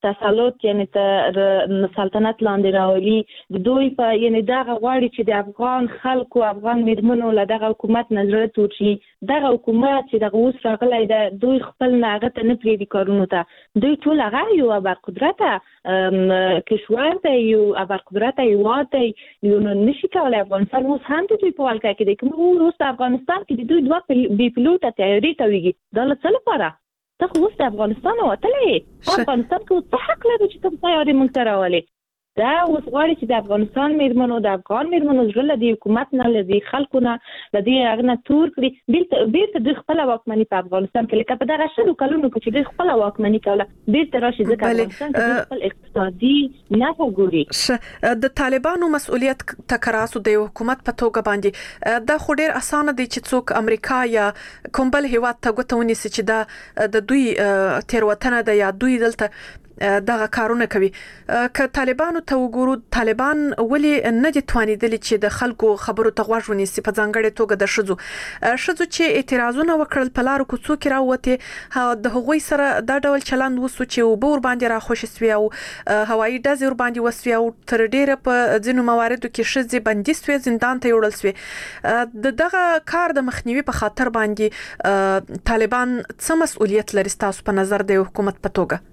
تسلط یعنی تر سلطنت لاندې راولي د دوی په یعنی دغه غواړي چې د افغان خلکو افغان میرمنو له دغه حکومت نظر تور شي دغه حکومت چې دغه اوس راغلی د دوی خپل ناغه ته نه پریدي کارونو ته دوی ټول هغه یو ابرقدرته کشور دی یو ابرقدرته هیواد دی یو نشي کولی افغانستان اوس هم د دوی په ولکه کې دی کوم اوس افغانستان کې د دوی دوه بې پیلوټه طیارې تاویږي دا له څه لپاره ته خو اوس د افغانستان وتلې افغانستان کې څه حق لري چې کوم طیارې موږ ته راولې دا اوس غواړي چې د افغانستان میرمنو د افغان میرمنو زړه له دې حکومت نه له دې خلکو نه له دې هغه نه تور کړي بیرته بیرته دوی خپله واکمني په افغانستان کې لکه په دغه شلو کلونو کې چې دوی خپله واکمني کوله بیرته راشي ځکه افغانستان کې خپل اقتصادي نفع ګوري د طالبانو مسؤلیت تکراسو د حکومت په توګه باندې دا خو ډیر اسانه دی چې څوک امریکا یا کوم بل هیواد ته ګوته ونیسي چې دا د دوی تیروتنه ده یا دوی دلته دغه کارونه کوي که طالبانو ته وګورو طالبان ولی نه دي توانیدلی چې د خلکو خبرو ته غوږ ونیسي په ځانګړي توګه د شذو شذو چې اعتراضونه وکړل په لارو کوڅو کې راوته د هغوی سره دا ډول چلند وسو چې وبور باندې راخوش سوي او هوایي ډزې ور باندې وسوي او تر ډیره په ځینو مواردو کې شذې بندي سوي زندان ته یوړل سوي د دغه کار د مخنیوي په خاطر باندې طالبان څه مسؤلیت لري تاسو په نظر د حکومت په توګه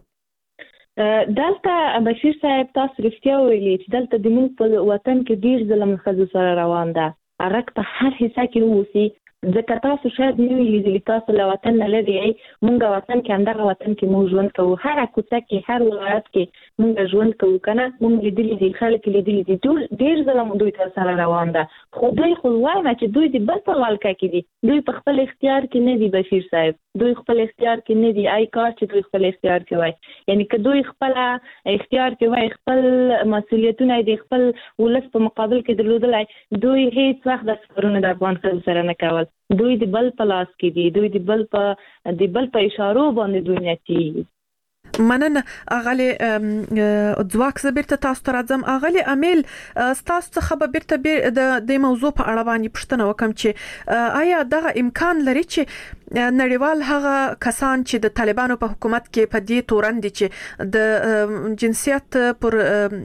دلته بشیر صاحب تاسو رښتیا ویلي چې دلته د موږ په وطن کې ډیر ظلم ښځو سره روان ده هغه په هر حصه کې اوسي ځکه تاسو شاید نه وی لیدلی تاسو له وطن نه لري موږ وطن کې همدغه وطن کې موږ ژوند کوو هر کوڅه کې هر ولایت کې موږ ژوند کوو کنه موږ لیدلی دي خلک لیدلی دي ډیر ظلم دوی تر سره روان ده خو دوی خو وایم چې دوی د بل په ولکه کې دي دوی په خپل اختیار کې نه دي بشیر صاحب دوی خپل اختیار کې نه دي آی کار چې دوی خپل اختیار کې وای یعنی که دوی خپل اختیار کې وای خپل مسؤلیتونه د خپل ولس په مقابل کې درلودلای دوی هیڅ وخت د سفرونو د افغان خلکو سره نه کول دوی د بل په لاس کې دي دوی د بل په د بل په اشارو باندې دوی نتي مننه اغلی ځواک زبرته تاسو ته راځم اغلی امیل تاسو څخه به بیرته د د موضوع په اړه باندې پوښتنه وکم چې آیا دغه امکان لري چې نړیوال هغه کسان چې د طالبانو په حکومت کې په دې تورن دي چې د جنسیت پر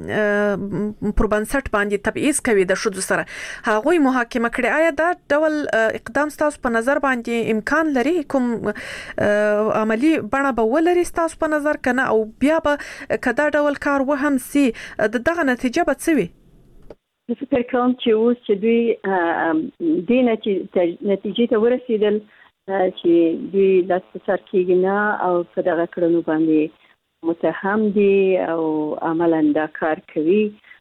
پر بنسټ باندې تبعیض کوي د شذو سره هغه محاکمه کړي آیا دا ډول اقدام تاسو په نظر باندې امکان لري کوم عملی بڼه به ولري تاسو په نظر کنه او بیا به کدا ډول کار وهم سي دغه نتیجه به څه وي فکر کوم چې اوس چې دوی د نتیجې ته ورسېدل چې دوی لاس په سر کېږي نه او په دغه کړنو باندې متهم دي او عملاً دا کار کوي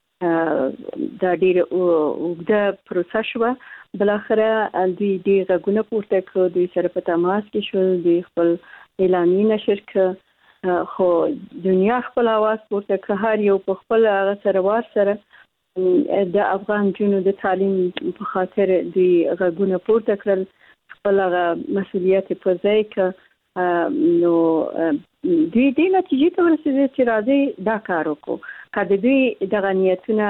دا ډېره اوږده پروسه شوه بالاخره دوی دې غږونه پورته کړو دوی سره په تماس کې شول دوی خپل اعلامیې نشر کړه خو دنیا خپل आवाज پورته کړ هر یو په خپل هغه سره وار سره د افغان جنو د تعلیم په خاطر دوی غږونه پورته کړل خپل هغه مسؤلیت په ځای کې نو دوی دې نتیجې ته ورسېدل چې راځي دا کار وکړو که د دوی دغه نیتونه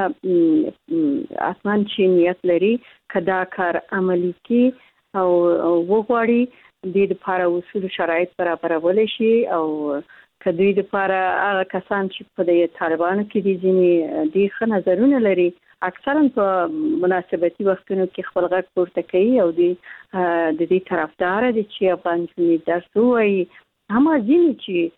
اتمن چې نیت لري که دا کار عملي کړي او وغواړي د لپاره اصول شرایط برابرولی شي او که دوی لپاره هغه کسان چې په د طالبانو کې دي ځینې دوی ښه نظرونه لري اکثرا په مناسبتي وختونو کې خپل غږ پورته کوي او دوی د دې طرفدار دي چې افغان جنوي درس وایي اما ځینې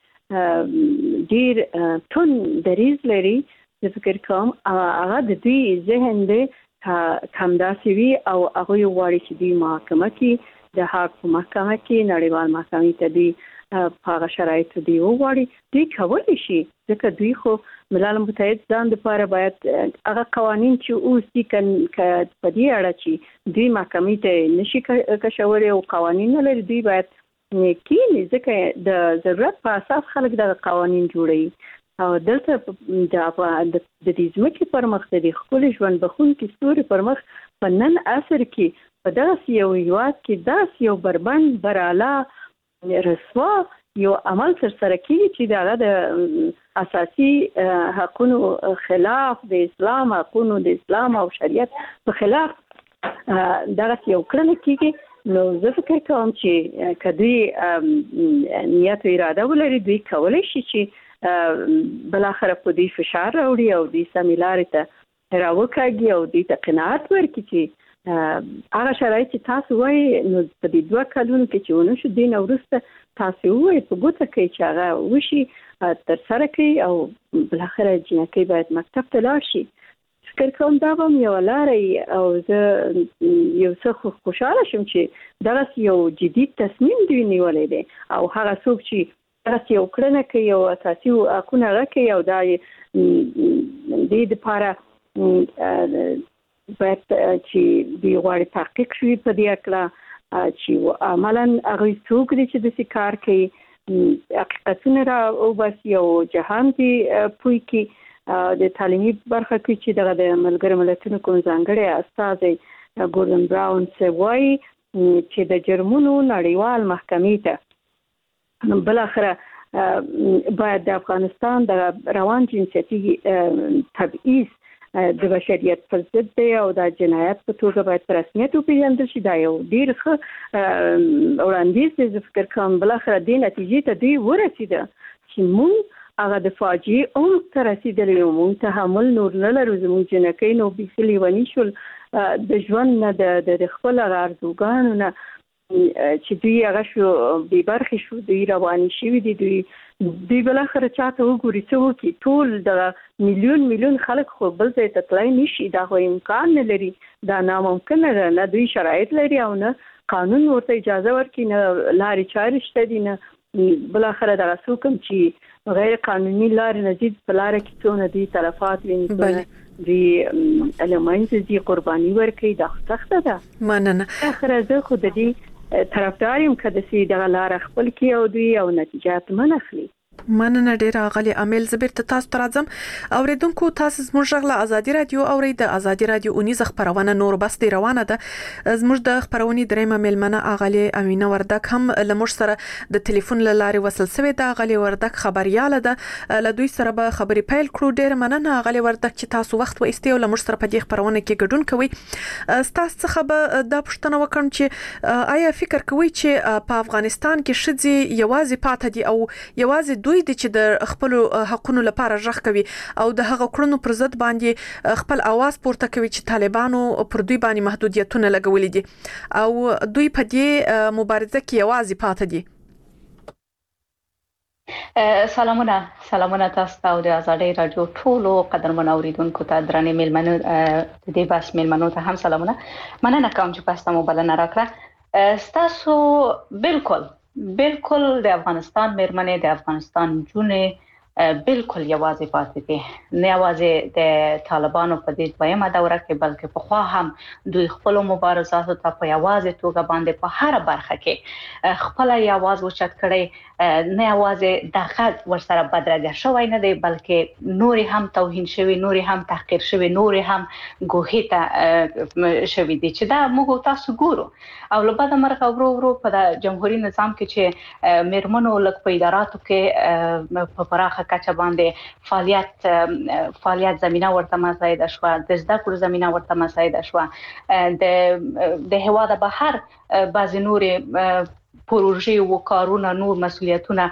چې ډېر تون دریځ لري زه فکر کوم هغه د دوی ذهن دی همداسې وي او هغوی غواړي چې دوی محاکمه کړي د حق په محکمه کې نړیوال محکمې ته دوی په هغه شرایطو دوی وغواړي دوی کولی شي ځکه دوی خو ملل متحد ځان دپاره باید هغه قوانین چې اوس دي که په دې اړه چې دوی محکمې ته نشي کشولی او قوانین نه لري دوی باید کینی ځکه د ضرورت په اساس خلک دغه قوانین جوړوي او دلته د دې ځمکې پر مخ د دې ښکلي ژوند بخونکي ستوري پر مخ په نن عصر کې په دغسې یو هېواد کې داسې یو بربند براله رسوا یو عمل ترسره کېږي چې د هغه د اساسي حقونو خلاف د اسلام حقونو د اسلام او شریعت په خلاف دغسې یو کړنه کېږي نو زه فکر کوم چې که دوی نیت و اراده ولري دوی کولی شي چې بل اخر په دې فشار راوړي او دې سمیلارې ته راوکاږي او دې ته قناعت ورکړي چې هغه شرایط چې تاسو وایي نو په دې دوه کلونو کې چې ونه شو دین وروسته تاسو وایي په ګوته کې چې هغه وشي تر سره کوي او بل اخر جنکې باید مکتب ته لاړ شي. فکر کوم دا به یو لارې او زه یو څه خوشاله شم چې دا یو جدي تصمیم دی نیولې دی او هغه څوک چې تاسو یو کړنه کوي او اساسي حقونه راکوي او دا د دې لپاره باید چې د غواړي تحقیق شوي په دې اړه چې عملاً هغه څوک دي چې د کار کوي حقیقتونه را او بس یو جهان دی پوي کې د تعلیمي برخه کې چې دغه د ملګرو ملتونو کوم ځانګړی استازي ګوردن براون څه وایي چې د جرمونو نړیوال محکمې ته بل اخره باید د افغانستان د روان جنسیتي تبعیض د بشریت پر ضد دی او د جنایت په توګه باید په رسمیت وپېژندل شي. دا یو ډېر ښه وړاندیز دی. زه فکر کوم بل اخره دې نتیجې ته دوی ورسېده چې موږ هغه د فاجعې عمق ته رسېدلی یو. موږ تحمل نور نه لرو. زموږ جنکۍ نو بیخي لیوني شول د ژوند نه د خپل هغه ارزوګانو نه چې دوی هغه شو بې برخې شو، دوی روانې شوي دي. دوی دوی بل اخر چاته وګوري څه وکړي. ټول د میلیون میلیون خلک خو بل ځای ته تلای نشي. دا خو امکان نه لري. دا ناممکنه ده. نه دوی شرایط لري او نه قانون ورته اجازه ورکړي، نه لارې چارې شته دي، نه بل اخر دغه څوک چې غیر قانوني لارې نه ځي په لاره کې څونه دي تلفات ویني، دوی المنځ دي قرباني ورکړي. دا سخته ده. مننه. اخر زه خو د دې طرفدار یم که د سي دغه لار خپل کې او دوی او نتیجات منخلي. مننه ډیر اغلی عامل زبر ته تاسو ترازم اوریدونکو تاسو زموږ غلا ازادي رادیو اورید ازادي رادیو اونیز خبرونه نور بس دی روانه ده. زموږ د خبرونې درېمه ملمنه اغلی امینه وردک هم لمر سره د ټلیفون لاري وصل سوي ده. اغلی وردک خبرياله ده. ل دوی سره به خبري پیل کړو. ډیر مننه اغلی وردک چې تاسو وخت و استیو لمر سره په دې خبرونه کې ګډون کوي. تاسو څخه به د پښتنه وکړم چې آیا فکر کوي چې په افغانستان کې شذي یوازې پاتې دي او یوازې دوی دي چې د خپل حقونو لپاره ژغ کوي او د هغه کړنو پر ضد باندې خپل आवाज پورته کوي چې طالبانو پر دوی باندې محدودیتونه لګولې دي او دوی په دې مبارزه کې یوازې پاتې دي؟ سلامونه سلامونه تاسو ته د ازادي رادیو ټولو قدرمن اوریدونکو ته درنې ملمنو د دې بس ملمنو ته هم سلامونه. مننه کوم چې تاسو مو بلنه راکړه. تاسو بالکل بالکل د افغانستان مېرمنې د افغانستان جونې بالکل یوازې پاتې دي. نه یوازې د طالبانو په دې دویمه دوره کې بلکې په خوا هم دوی خپل مبارزاتو ته په یوازې توګه باندې په هر برخه کې خپل یواز وچت کړي. نه یوازې دغه ورسره بدرګه شوی نه دی بلکې نوري هم توهین شوی، نوري هم تحقیر شوی، نوري هم ګوهې ته شوی دي چې دا موږ تاسو ګورو. او له بعد مرغه ورو ورو په جمهوریت نظام کې چې مېرمنو لک په اداراتو کې په پراخه کچه باندې فعالیت فعالیت زمينه ورته مساعده شو، د زده کړو زمينه ورته مساعده شو. د د هوا د بهر بعض نوري پروژې او کارونه نور مسؤلیتونه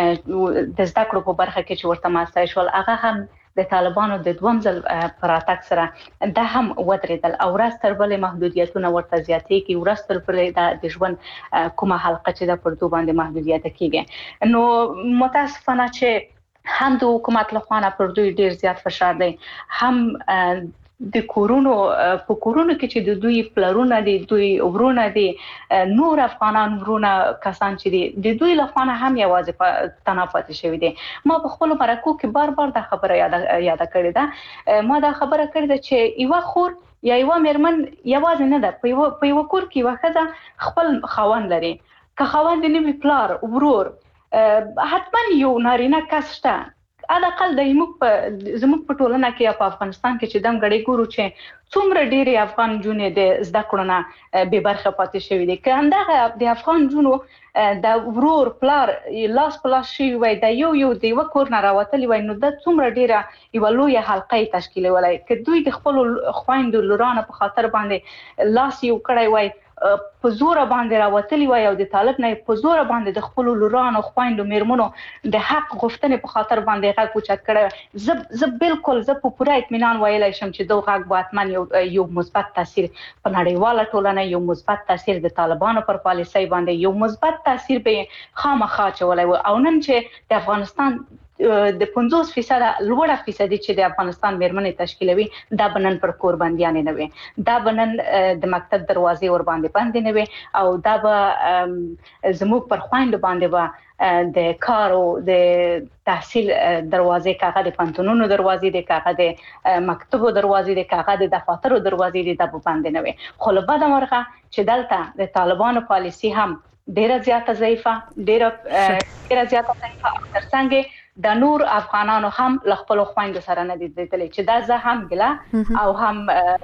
د زده کړو په برخه کې چې ورته مساعده شو، هغه هم د طالبانو د دوم ځل پراتک سره د هم ودرېدل او راستر بلې محدودیتونه ورته زیاتېږي. ورستر بلې د ژوند کومه حلقه چې د پردو باندې محدودیت کېږي. نو متاسفانه چې هم د حکومت له خوا پر دوی ډیر زیات فشار دی، هم د کورونو په کورونو کې چې د دوی پلرونه دي، دوی ورونه دي، نور افغانان ورونه کسان چې دي د دوی له خوا هم یوازې تنافات شوی دي. ما په خپل مرکو کې بار بار د خبره یاد یاد کړې ده. ما دا خبره کړې ده چې یو خور یا یو مېرمن یوازې نه ده په یو په یو کور کې واخده خپل خاوند لري. که خاوند نه وي پلار ورور حتما یو نارینه کس شته. اقل د زموږ په زموږ په ټولنه کې په افغانستان کې چې دم غړي ګورو چې څومره ډېری افغان جونې د زده کړو نه به برخه پاتې شوی دي. که همدغه د افغان جونو د ورور پلار لاس پلاس شي وای د یو یو د یو کور نه راوتلی وای نو د څومره ډیره یو لویه حلقه تشکیل ولای. که دوی د خپل خويندو لورانه په خاطر باندې لاس یو کړی وای په زور باندې راوتلی وای او د طالب نه په زور باندې د خپل لورانو خويندو میرمنو د حق غوښتنې په خاطر باندې غږ اوچت کړي زه زه بالکل زه په پوره اطمینان ویلای شم چې دوه غږ باتمن یو یو مثبت تاثیر په نړیواله ټولنه یو مثبت تاثیر د طالبانو پر پالیسۍ باندې یو مثبت تاثیر به خامخا چولای او نن چې د افغانستان د پنځوس فیصد لوړه فیصدي چې د افغانستان میرمنې تشکیلوي دا بنن پر قربانیان نه وي دا بنن د مکتب دروازې ور باندې باندې نه وي او دا به زموږ پر خويند باندې به د کارو د تحصیل دروازې کاغه د پانتونونو دروازې د کاغه د مکتبو دروازې د کاغه د دفاترو دروازې د باندې نه وي خو له بده مرغه چې دلته د طالبانو پالیسي هم ډیره زیاته ضعیفه ډیره ډیره زیاته ضعیفه ترڅنګ د نور افغانانو هم ل خپل خويند سره نه دي دي چې دا زه هم ګلا او هم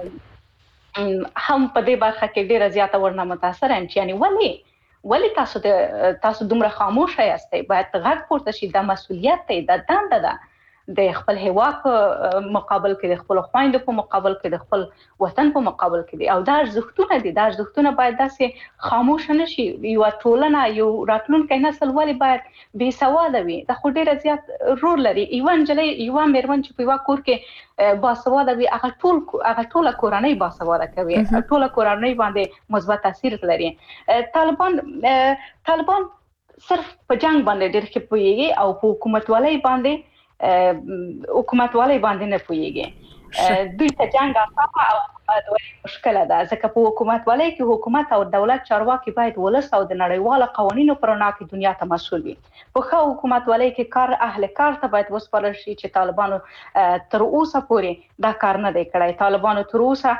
هم په دې برخه کې ډیره زیاته ورنه متاثر یم چې یعنی ولی ولی تاسو د تاسو دومره خاموش یاستئ باید غږ پورته شي د مسولیت ته د دنده ده د خپل هوا په مقابل کې د خپل خويندو په مقابل کې د خپل وطن په مقابل کې دي او دا ارزښتونه دي دا ارزښتونه باید داسې خاموش نشي یو ټولنه یو راتلونکي نسل ولی باید بې سواده وي دا خو ډیره زیات رول لري ایوان جلې ایوان میرمن چې په یو کور کې باسواده وي هغه ټول هغه ټول کورنۍ باسواده کوي ټول کورنۍ باندې مثبت تاثیر لري طالبان طالبان صرف په جنگ باندې ډېر ښه پوهیږي او په حکومت ولای باندې حکومت والی باندې نه پوهیږي دوی ته جنگ اسانه او ولې مشکله ده ځکه په حکومت والی کې حکومت او دولت چارواکي باید ولس او د نړیوالو قوانینو پر وړاندې کې دنیا ته مسؤل وي په خو حکومت والی کې کار اهل کار ته باید وسپارل شي چې طالبانو تر اوسه پورې دا کار نه دی کړی طالبانو تر اوسه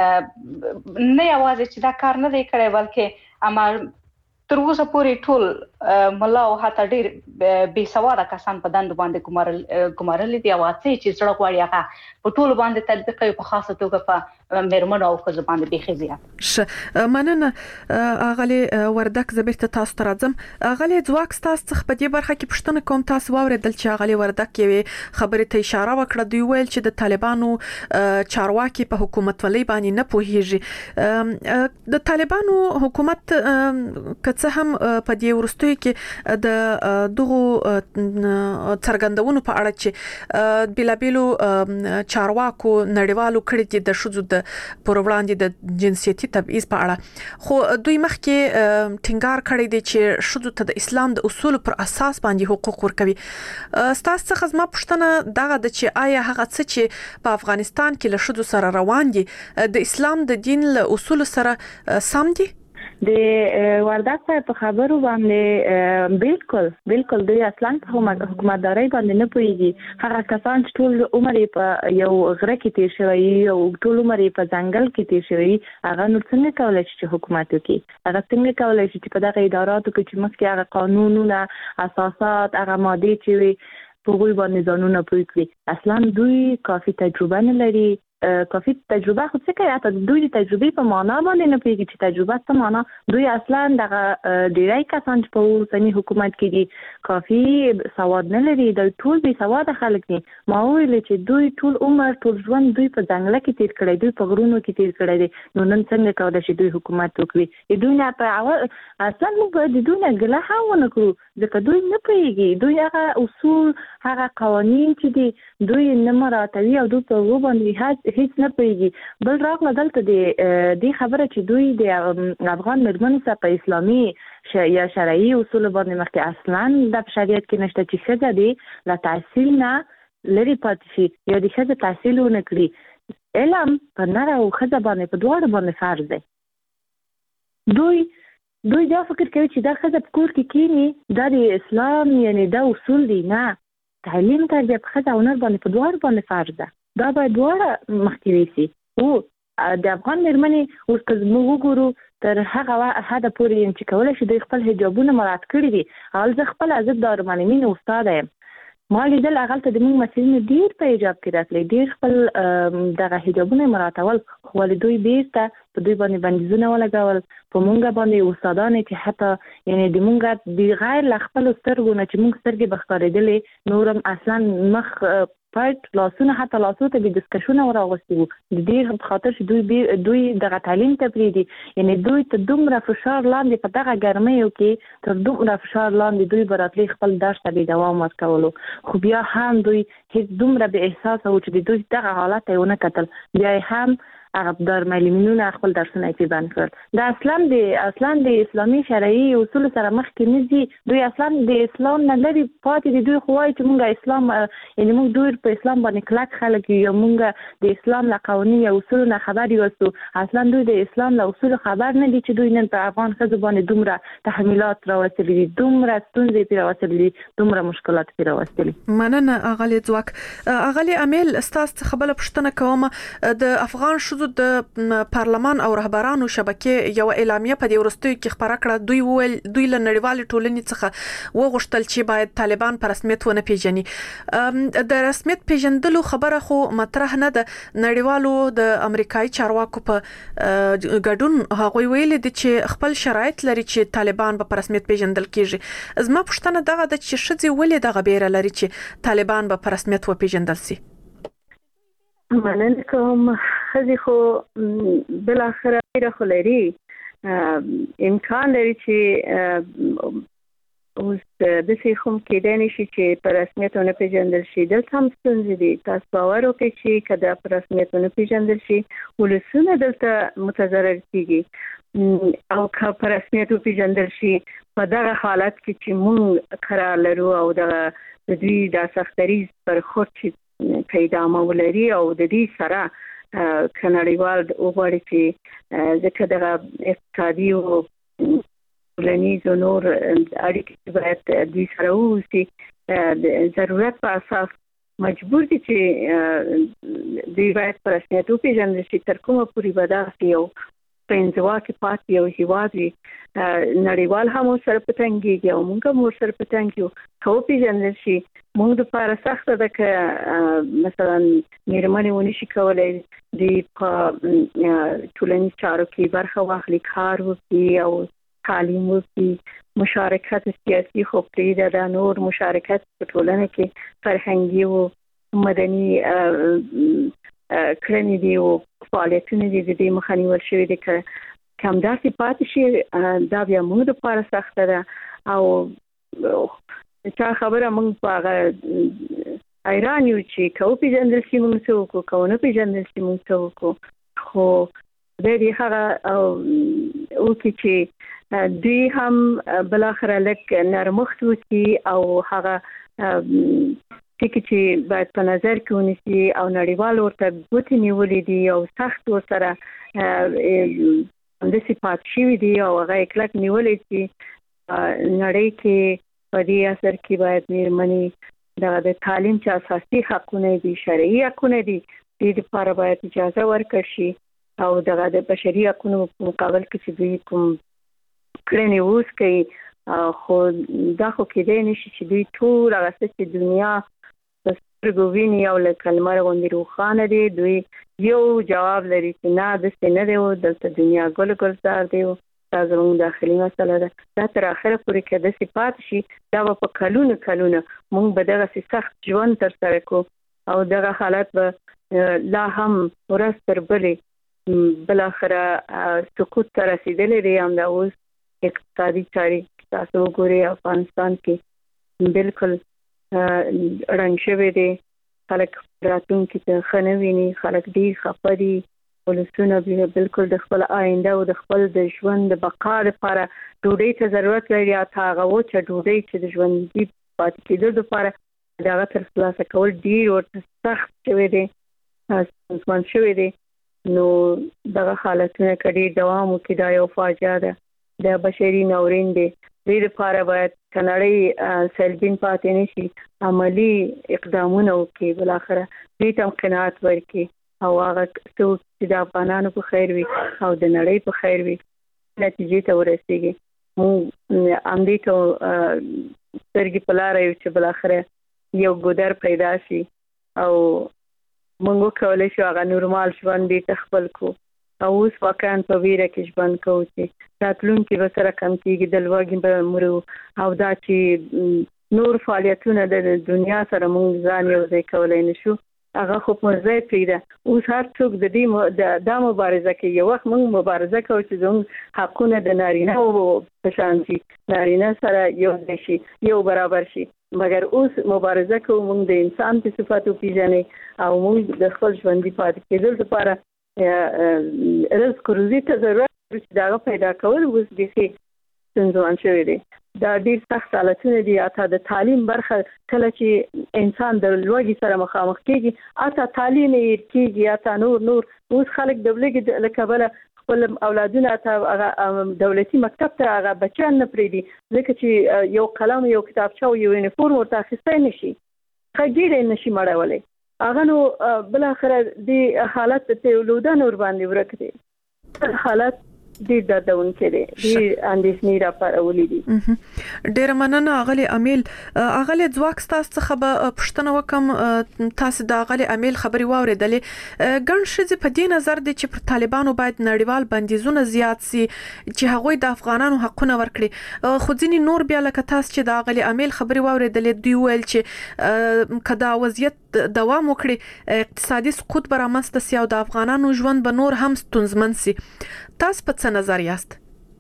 نه یوازې چې دا کار نه دی کړی بلکې امر تر اوسه پورې ټول ملا او حتی ډېر بې سواده کسان په دند باندې ګمارل ګمارل دي او چې چې زړه غواړي هغه په ټول باندې تطبیق کوي په خاصه توګه په میرمنو او ښځو باندې بيخي زیات ش مننه اغلی وردک زبرته تاسو ته راځم اغلی ځواک تاسو څخه په دې برخه کې پښتنه کوم تاسو واوریدل چې اغلی وردک یې خبرې ته اشاره وکړه دوی ویل چې د طالبانو چارواکي په حکومت ولې باندې نه پوهیږي د طالبانو حکومت څه هم په دې ورستوي کې د دغه څرګندونو په اړه چې بلابلو چارواکو نړیوالو کړي دي د شذو د پر وړاندې د جنسيتي تبعیض په اړه خو دوی مخکې ټینګار کړی دی چې شذو ته د اسلام د اصول پر اساس باندې حقوق ورکوي ستاسو څخه زما پوښتنه دغه د چې آیا هغه څه چې په افغانستان کې له شذو سره روان دي د اسلام د دین له اصول سره سم دي د وردک په خبرو باندې بالکل بالکل دوی اصلا په حکومتداري باندې نه پوهیږي هغه کسان چې ټول عمر په یو غره کې تیر شوی او ټول عمر په ځنګل کې تیر شوی هغه نور څنګه کولای شي چې حکومت وکړي هغه څنګه کولای شي چې په دغه اداراتو کې چې مخکې هغه قانونونه اساسات هغه ماده چې په غوي باندې ځانونه پوي کړی اصلا دوی کافي تجربه نه لري کافي تجربه خو څه کوي حتی دوی د تجربې په معنا باندې نه پیږي چې تجربه څه معنا دوی اصلا دغه ډیری کسان چې په اوسنی حکومت کې دي کافي سواد نه لري د ټول به سواد خلک دي ما ویل چې دوی ټول عمر ټول ژوند دوی په ځنګل کې تیر کړی دوی په غرونو کې تیر کړی دي نو نن څنګه کولای شي دوی حکومت وکړي دوی نه په اصلا موږ د دوی نه ګله هاونه کړو ځکه دوی نه پیږي دوی هغه اصول هغه قوانين چې دي دوی نه مراتبي او دوی په وباندې هیڅ نه پیږي بل راغله دلته د دې خبره چې دوی د افغان مرمنو سره په اسلامي یا شرعي اصول باندې مخکې اصلا د شریعت کې نشته چې ښځه دې لا تحصیل نه لري پاتې شي یا د ښځه تحصیل ونه کړي علم په نر او ښځه باندې په دواړو باندې فرض دی دوی دوی دا فکر کوي چې دا ښځه په کور کې کینی دا د اسلام یعنی دا اصول دي نه تعلیم تربیه په ښځه او نر باندې په دواړو باندې فرض ده دا باید دواړه مخکې وي او د افغان مرمنې اوس که موږ وګورو تر هغه حده پورې چې کولای شي دوی خپل حجابونه مراعات کړي دي او زه خپل عزت دارالمعلمین استاد یم ما لیدل هغلته د موږ مسلمانانو ډېر په حجاب کې راتلي ډېر خپل دغه حجابونه مراعاتول خو ولې دوی بیرته په دوی باندې بندیزونه ولګول، په مونږ باندې استادان چې حتی یعنی د مونږ د غیر ل خپل سترګو نه چې مونږ سترګې بخارېدلې نورم اصلا مخ پټ لاسونه حتی لاسو ته د ډسکشن وراغستي وو د دې خاطر چې دوی دوی دغه تعلیم ته پریدي، یعنی دوی ته دومره فشار لاندې په دغه ګرمیو کې تر دومره فشار لاندې دوی براتلی خپل درس ته دوام ورکولو، خو بیا هم دوی هیڅ دومره به احساس او چې دوی دغه حالت یې ونه کتل، بیا هم هغه در معلمینونه خپل درسونه یې بند کړل. د اصلا د اصلا د اسلامي شرعي اصول سره مخ کې نه دي، دوی اصلا د اسلام نه لري پاتې دي. دوی خوای چې مونږه اسلام یعنی مونږ دوی په اسلام باندې کلک خلک یو، مونږ د اسلام له قوانین او اصول نه خبر یوستو، اصلا دوی د اسلام له اصول خبر نه دي چې دوی نن په افغان ښځو باندې دومره تحمیلات راوستلي دي، دومره ستونزې پرې راوستلي دي، دومره مشکلات پرې راوستلي. مننه اغلی ځواک. اغلی امیل ستاسو خبره پښتنه کوم د افغان شو د پارلمان او رهبرانو شبکې یو اعلامیه په دې ورستیو کې خبره کړه. دوی وویل دوی له نړیوال ټولنې څخه وغوښتل چې باید طالبان په رسمیت ونه پیژني. د رسمیت پیژندلو خبره خو مطرح نه ده. نړیوالو د امریکایي چارواکو په ګډون هغوی ویل دي چې خپل شرایط لري چې طالبان په رسمیت پیژندل کیږي. زما پوښتنه دغه د چې شذې ولې دغه بیره لري چې طالبان په رسمیت و پیژندل سي. مننه کوم. خزي خو بل اخره ډیره خو لري امکان لري چې اوس د څه کوم کې د نشي چې په رسمیتونه پیژندل شي. د هم ستونزې دي. تاسو باور وکړئ چې کله په رسمیتونه پیژندل شي ولسونه دلته متضرر کیږي او که په رسمیت پیژندل شي په دغه حالت کې چې مونږ قرار لرو او دغه د دوی د سختري پر خورچ پیدا مولري او د دې سره کنړیوال وګوري چې ځکه دغه اقتصادي او ټولنیز او نور اړیکې باید دوی سره ووسي، د ضرورت په اساس مجبور دي چې دوی باید په رسمیت وپېژندل شي. تر کومه پورې به داسې یو پرنځواکې پاتې یو هېواد وي نړیوال هم ورسره په تنګېږي او موږ هم ورسره په تنګ یو. که وپېژندل شي موږ دپاره سخته ده که مثلا مېرمنې ونشي کولی د په ټولنیز چارو کې برخه واخلي، کار وکړي او تعلیم وکړي، مشارکت سیاسي خو پرېږده، دا نور مشارکت په ټولنه کې فرهنګي او مدني کړنې دي او فعالیتونه دي، د دې مخه نیول شوې دي. که همداسې پاتې شي دا بیا موږ دپاره سخته ده او چا خبره موږ په هغه حیران یو چې که وپېژندل شي موږ څه وکړو، که ونه پېژندل شي موږ څه وکړو. خو خدای دې هغه وکړي چې دوی هم بالاخره لږ نرمښت وکړي او هغه ټکي چې باید په نظر کې ونیسي او نړیوال ورته ګوتې نیولې دي او سخت ورسره همداسې پاتې شوي دي او هغه یې کلک نیولې چې نړۍ کې په دې اثر کې باید مېرمنې دغه د تعلیم چې اساسي حقونه دي، شرعي حقونه دي، دې لپاره باید اجازه ورکړل شي او دغه د بشري حقونو په مقابل کې چې دوی کوم کړنې اوس کوي. خو دا خو کېدای نشي چې دوی ټول هغه څه چې دنیا په سترګو ویني او لکه لمر غوندې روښانه دي، دوی یو جواب لري چې نه داسې نه دی، دلته دنیا ګل ګلزار دی، دا زموږ داخلي مسله ده. دا تر اخره پورې که داسې پاتې شي دا به په کلونه کلونه موږ به دغسې سخت ژوند ترسره کړو او دغه حالت به لا هم ورځ تر بلې بالاخره سقوط ته رسېدلی دی. همدا اوس اقتصادي چارې تاسو وګورئ افغانستان کې بالکل ړنګ شوی دی، خلک راتلونکي ته ښه نه ویني، خلک ډېر خفه دي، ولسونه بالکل د خپل آینده او د خپل د ژوند د بقا لپاره ډوډۍ ته ضرورت لري، حتی هغه وچه ډوډۍ چې د ژوندي پاتې کېدو لپاره د هغه ترلاسه کول ډېر ورته سخت شوی دی، ستونزمن شوی دی. نو دغه حالتونه که ډېر دوام وکړي دا یو فاجعه ده، دا بشري ناورین دی. دې لپاره باید که نړۍ سلبین پاتې نه شي، عملي اقدامونه وکړي، بالاخره دوی ته هم قناعت ورکړي او هغه څوک چې د افغانانو په خیر وي او د نړۍ په خیر وي نتیجې ته ورسېږي. موږ همدې ته سترګې په لاره یو چې بالاخره یو ګودر پیدا شي او موږ وکولی شو هغه نورمال ژوند دې ته خپل کړو. او اوس واقعا په ویره کې ژوند کوو چې راتلونکي به سره کم کېږي د لوږې به مرو او دا چې نور فعالیتونه د دنیا سره موږ ځان یو ځای کولای نشو هغه خو په ځای پریده اوس هر څوک د دې د مبارزه کې یو وخت موږ مبارزه کوو چې زموږ حقونه د نارینه او په شان شي نارینه سره یو ځای شي یو برابر شي مګر اوس مبارزه کوو موږ د انسان په صفاتو پیژنې او موږ د خپل ژوندۍ پاتې کېدل لپاره رزق روزي ته ضرورت چې دا پیدا کول اوس به څنګه شوی دی دا ډیر سخت حالتونه دي اته د تعلیم برخه کله چې انسان د لوږې سره مخامخ کیږي اته تعلیم یې کیږي اته نور نور اوس خلک د لوږې له کبله خپل اولادونه ته دولتي مکتب ته هغه بچیان نه پریدي ځکه چې یو قلم یو کتابچه او یو یونیفورم ورته اخیستی نشي خګیره نشي مړولای هغه نو بل اخر دی حالت ته لوده نور باندې ورکړي حالت ډیر دردون کړي ډیر اندېښنې را پارولې دي ډیر مننه اغلی امیل اغلی ځواک تاسو څخه به پښتنه وکم تاسو د اغلی امیل خبري واوریدلې ګڼ شذ په دې نظر دي چې پر طالبانو باید نړیوال بندیزونه زیات سي چې هغوی د افغانانو حقونه ورکړي خو ځینې نور بیا لکه تاسو چې د اغلی امیل خبري واوریدلې دوی ویل چې کدا وضعیت دوام وکړي اقتصادي سقوط به رامنځته سي او د افغانانو ژوند به نور هم ستونزمن سي تاسو په څه نظر یاست؟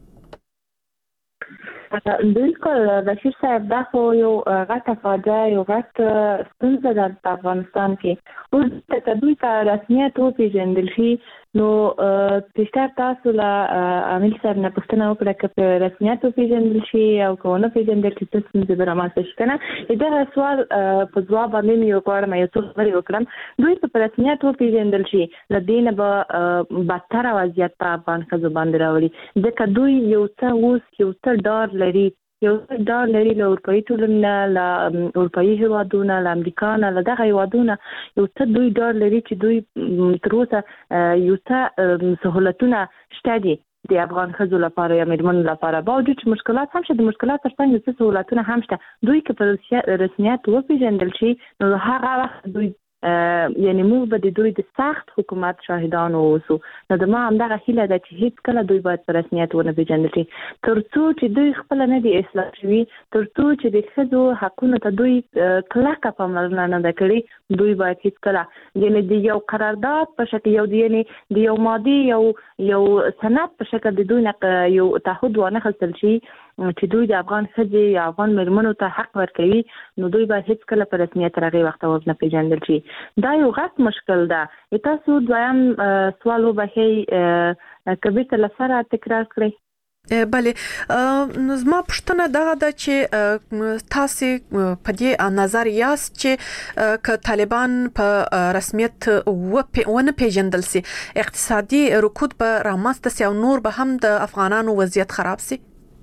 بالکل بشیر صاحب دا خو یو غټه فاجعه یو غټ ستونزه ده په افغانستان کې اوس ته دوی ته رسمیت وپېژندل شي نو تاسو تاسو له عامل سره نه پوښتنه وکړه چې په رسمیت وپېژندل شي او که ونه پېژندل شي څه ستونزې به رامنځته شي کنه دا سوال په ځواب باندې یو غواړم یو څه خبرې وکړم دوی په رسمیت وپېژندل شي له دې نه به بدتر وضعیت په افغان ښځو باندې راوړي ځکه دوی یو څه اوس یو څه ډار لري یو څه ډار لري له اروپایي ټولنې له اروپایي هیوادونو له امریکا نه له دغه هیوادونو یو څه دوی ډار لري چې دوی تر اوسه یو څه سهولتونه شته دي د افغان ښځو لپاره یا میرمنو لپاره باوجود چې مشکلات هم شته د مشکلات ترڅنګ یو څه سهولتونه هم شته دوی که په رسمیت وپېژندل شي نو هغه وخت دوی یعنی موږ به د دوی د سخت حکومت شاهدان اوسو نو د ما همدغه هیله ده چې هیڅ کله دوی باید په رسمیت ونه پېژندل شي تر څو چې دوی خپله نه دي اصلاح شوي تر څو چې د ښځو حقونو ته دوی کلکه پاملرنه نه ده کړې دوی باید هیڅ کله یعنی د یو قرارداد په شکل یو یعنی د یو مادي یو یو سند په شکل د دوی نه یو تعهد وانخیستل شي چې دوی د افغان ښځې یا افغان میرمنو ته حق ورکوي نو دوی باید هیڅ کله په رسمیت تر هغې وخته ونه پېژندل شي دا یو غټ مشکل ده تاسو دویم سوال وبښئ که بیرته له سره تکرار کړئ بله زما پوښتنه دغه ده چې تاسو په دې نظر یاست چې که طالبان په رسمیت ونه پېژندل سي اقتصادي رکود به رامنځته سي او نور به هم د افغانانو وضعیت خراب سي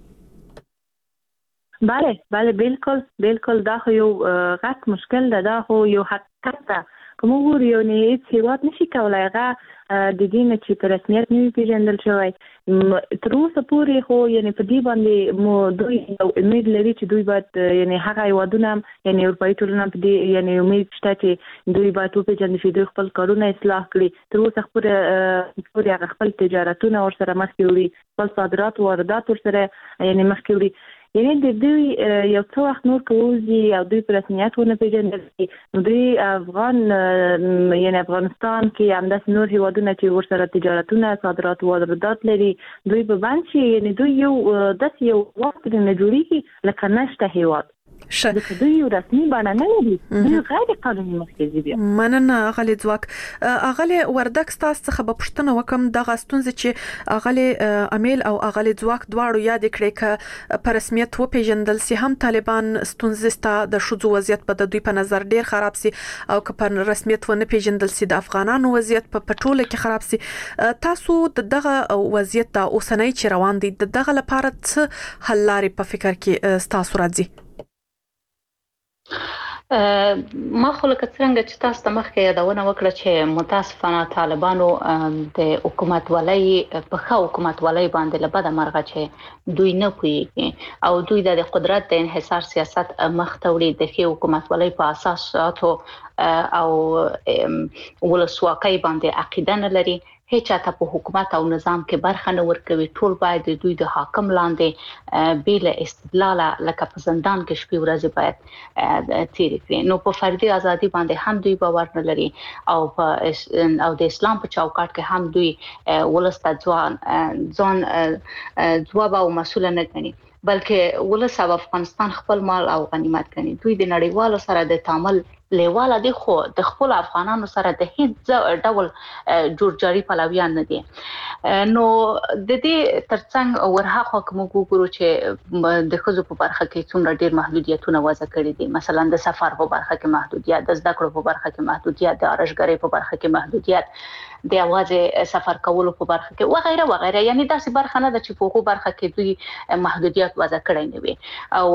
بله بله بالکل بالکل دا خو یو غټ مشکل ده دا خو یو حقیقت ده که موږ وګورو یو نه هیڅ هېواد نشي کولی هغه د دې نه چې په رسمیت نه وي پېژندل شوی تر اوسه پورې خو یعنې په دې باندې مو دوی یو امید لري چې دوی باید یعنې هغه هېوادونه هم یعنې اروپایي ټولنه په دې یعنې امید شته چې دوی باید وپېژندل شي دوی خپل کارونه اصلاح کړي تر اوسه پورې هغه خپل تجارتونه ورسره مخکې وړي خپل صادرات واردات ورسره یعنې مخکې وړي یعنی د دوی یو څه وخت نور کوزي او دوی په رسمیت ونه پېژندل شي نو دوی افغان یعنی افغانستان کې همداسې نور هېوادونه چې ورسره تجارتونه صادرات واردات لري دوی به بند شي یعنی دوی یو داسې یو وخت پرې نه جوړېږي لکه نشته هېواد ځکه دوی یو رسمي بڼه نه لري دوی غیر قانوني مرکزي دي مننه اغلی ځواک اغلی وردک ستاسو څخه به پوښتنه وکم دغه ستونزې چې اغلی امیل او اغلی ځواک دواړو یاد کړئ که په رسمیت وپېژندل سي هم طالبان ستونزې ستا د ښځو وضعیت به د دوی په نظر ډیر خراب سي او که په رسمیت ونه پېژندل سي د افغانانو وضعیت په ټوله کې خراب سي تاسو د دغه وضعیت د اوسنۍ چې روان دي د دغه لپاره څه حل لارې په فکر کې ستاسو راځي ما خو لکه څنګه چې تاسو ته مخکې یادونه وکړه چې متاسفانه طالبانو د حکومت ولای په خو حکومت ولای باندې له بده مرغه چې دوی نه پوهیږي او دوی د قدرت د انحصار سیاست مختوري د خو حکومت ولای په اساس او ولسواکۍ باندې عقیده نه لري هیڅ چاته په حکومت او نظام کې برخه نه ورکوي. ټول باید د دوی د حاکم لاندې بیل استدلال لکه په زندان کې شپې ورځې باید تیر کړي. نو په فردي ازادي باندې هم دوی باور نه لري او په او د اسلام په چوکاټ کې هم دوی ولسته ځوان ځوان ځواب او مسؤل نه ګڼي، بلکې ولس او افغانستان خپل مال او غنیمت ګڼي. دوی د نړیوالو سره د تعامل لیواله دي، خو د خپل افغانانو سره د هیڅ ډول جوړجاړي پلویان نه دي. نو د دې ترڅنګ ورهاخوا کوم وګورو چې د ښځو په برخه کې څومره ډیر محدودیتونه وضع کړي دي، مثلا د سفر په برخه کې محدودیت، د زده کړو په برخه کې محدودیت، د ارشګرۍ په برخه کې محدودیت، د اواز سفر کولو په برخه کې وغیرہ وغیرہ. یعنی داسې برخه نه ده چې په هغه برخه کې دوی محدودیت وضع کړي نه وي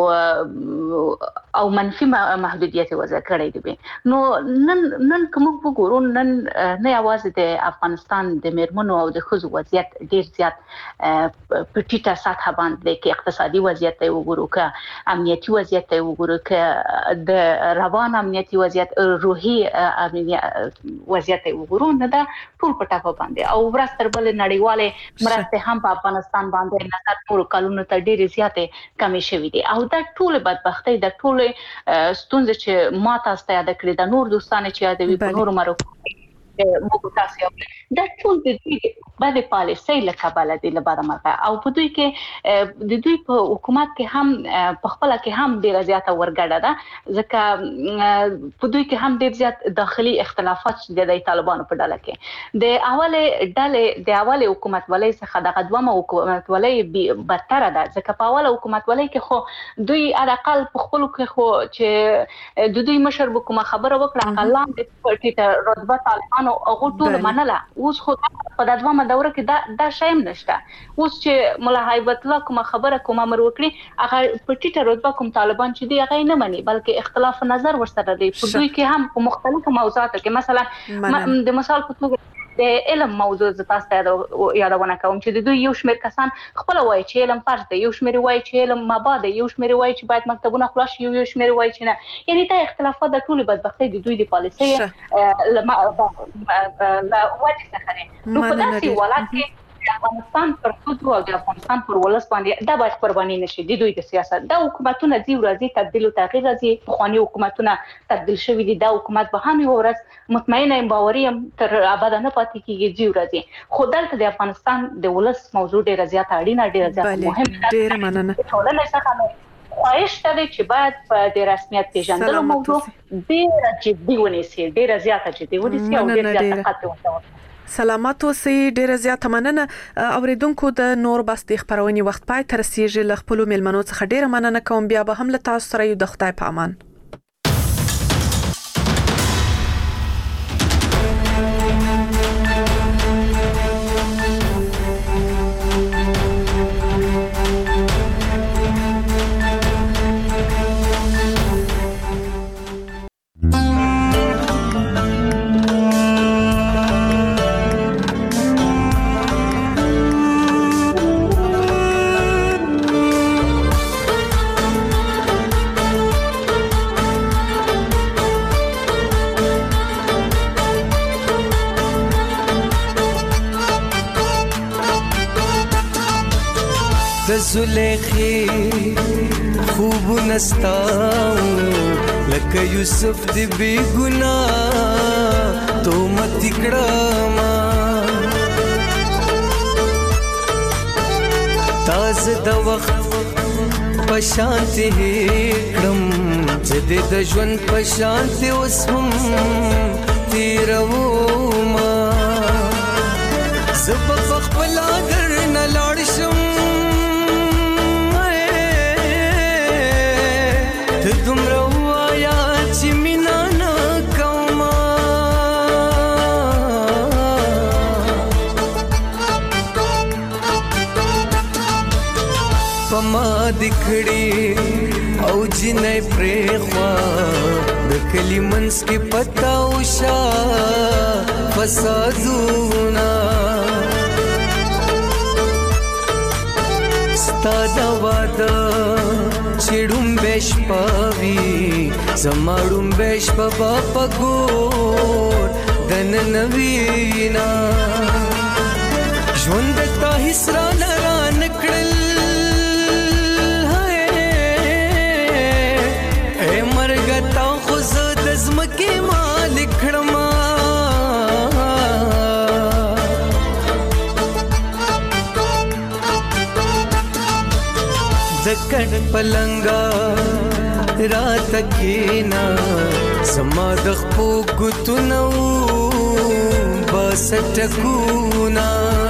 او او منفي محدودیت وضع کړي دي. نو نن نن کوم وګورو، نن نه یوازې د افغانستان د میرمنو او د ښځو وضعیت ډیر زیات په ټیټه سطح باندې کې اقتصادي وضعیت ته وګورو، که امنیتي وضعیت ته وګورو، که د روان امنیتي وضعیت، روحي وضعیت ته وګورو، نه دا ټول په ټاپه باندې او ورځ تر بلې نړیوالې مرستې هم په افغانستان باندې نظر ټول کلونو ته ډېرې زیاتې کمې شوې دي. او دا ټول بدبختۍ، د ټول ستونزې چې ما تاسو ته یاد کړې، د نور دوستانو چې یادوي په نورو مرکو موږ تاسو یو دا ټول د دوی باندې پالیسي له کبله دی له بده مرغه. او په دوی کې د دوی په حکومت کې هم په خپل کې هم ډیره زیاته ورګړه ده، ځکه په دوی کې هم ډیر زیات داخلي اختلافات د طالبانو په ډله کې د اوله ډله د اوله حکومت ولې څخه د قدومه حکومت ولې بدتره ده، ځکه په اوله حکومت ولې کې خو دوی اقل په خپل کې خو چې د دوی مشر کومه خبره وکړه الله دې ټیټه رتبه طالبانو او ټول منله. اوس خو په دغه دوره کې دا دا شایم نشته. اوس چې مولا هیبت الله کومه خبره کومه امر وکړي، هغه په ټیټه رتبه کوم طالبان چې دی هغه نه مني، بلکې اختلاف نظر ورسره دی. په دوی کې هم په مختلفو موضوعاتو کې، مثلا د مثال په توګه د علم موضوع ز تاسو ته یادونه کوم چې د دوی یو شمېر کسان خپل وایي چې علم فرض دی، یو شمېر وایي چې علم مبادئ، یو شمېر وایي چې باید مکتبونه خلاص شي، یو شمېر وایي چې نه. یعنی دا اختلافات د ټول بدبختۍ د دوی د پالیسۍ له وجې څخه دي. نو په داسې حالت کې د افغانستان پر ښځو او د افغانستان پر ولس باندې دا باید قرباني نشي. د دوی د سیاست دا حکومتونه ځي ورځي تبدیل او تغییر راځي، پخواني حکومتونه تبدیل شوي دي، دا حکومت به هم یو ورځ مطمئنه یم باوري یم تر ابده نه پاتې کیږي، ځي ورځي. خو دلته د افغانستان د ولس موضوع ډیره زیاته اړینه، ډیره زیاته مهمه. ډیره مننه. ټولنه څخه خواهش ده چې باید په د رسمیت پیژندلو موضوع ډیره جدي ونیسي، ډیره زیاته جدي ونیسي او ډیره زیاته قطع ونیسي. سلامات اوسئ. ډیره زیاته مننه. اوریدونکو د نور بس د خبرونې وخت پای تر رسیدي ل خپل میلمنو څخه ډیره مننه کوم. بیا به هم له تاسو سره یو د خدای په امان. زلیخی خوب نستاو لکه یوسف دی بی گناہ تو مت کړما تاز د وخت پشانت کړم زده د ژوند پشانت اوس هم تیرو ما زب خپل در نه لاړ شم دکړي او جنې پرخوا د کلی منس کې پتا وشا فسادونا ستاده واده چړم بش پاوی زماړم بش په پګور دن نوینا ژوند تا هیڅ را نه نکړل اے مرګ تا خو زه د ځمکې مالک کړم د کټ پلنګا رات کینا زما د خپو ګوتونو بس ټکونا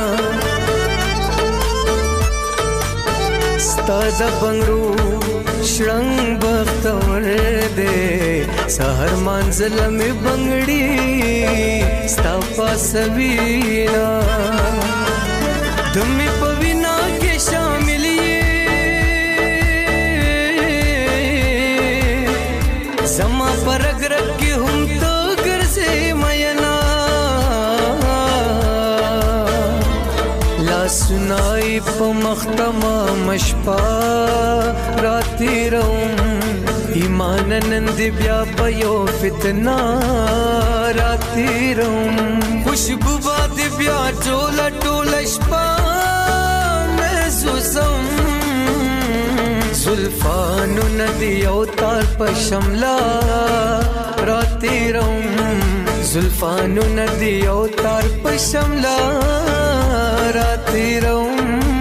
ستاد بنگرو شړنګ بختور دے سحر منزل می بنگړي ستا پاسوینا تمې پوینا کې شامل زما پر اگر کې هم تو ګرځې مینا لا سنای په مختما مشپا راتی روم ایمان نند بیا پيو فتنا راتی روم خوشبو باد بیا ټوله ټوله شپه محسوسم زلفانو ندی او تار په شملا راتی روم زلفانو ندی او تار په شملا راتی روم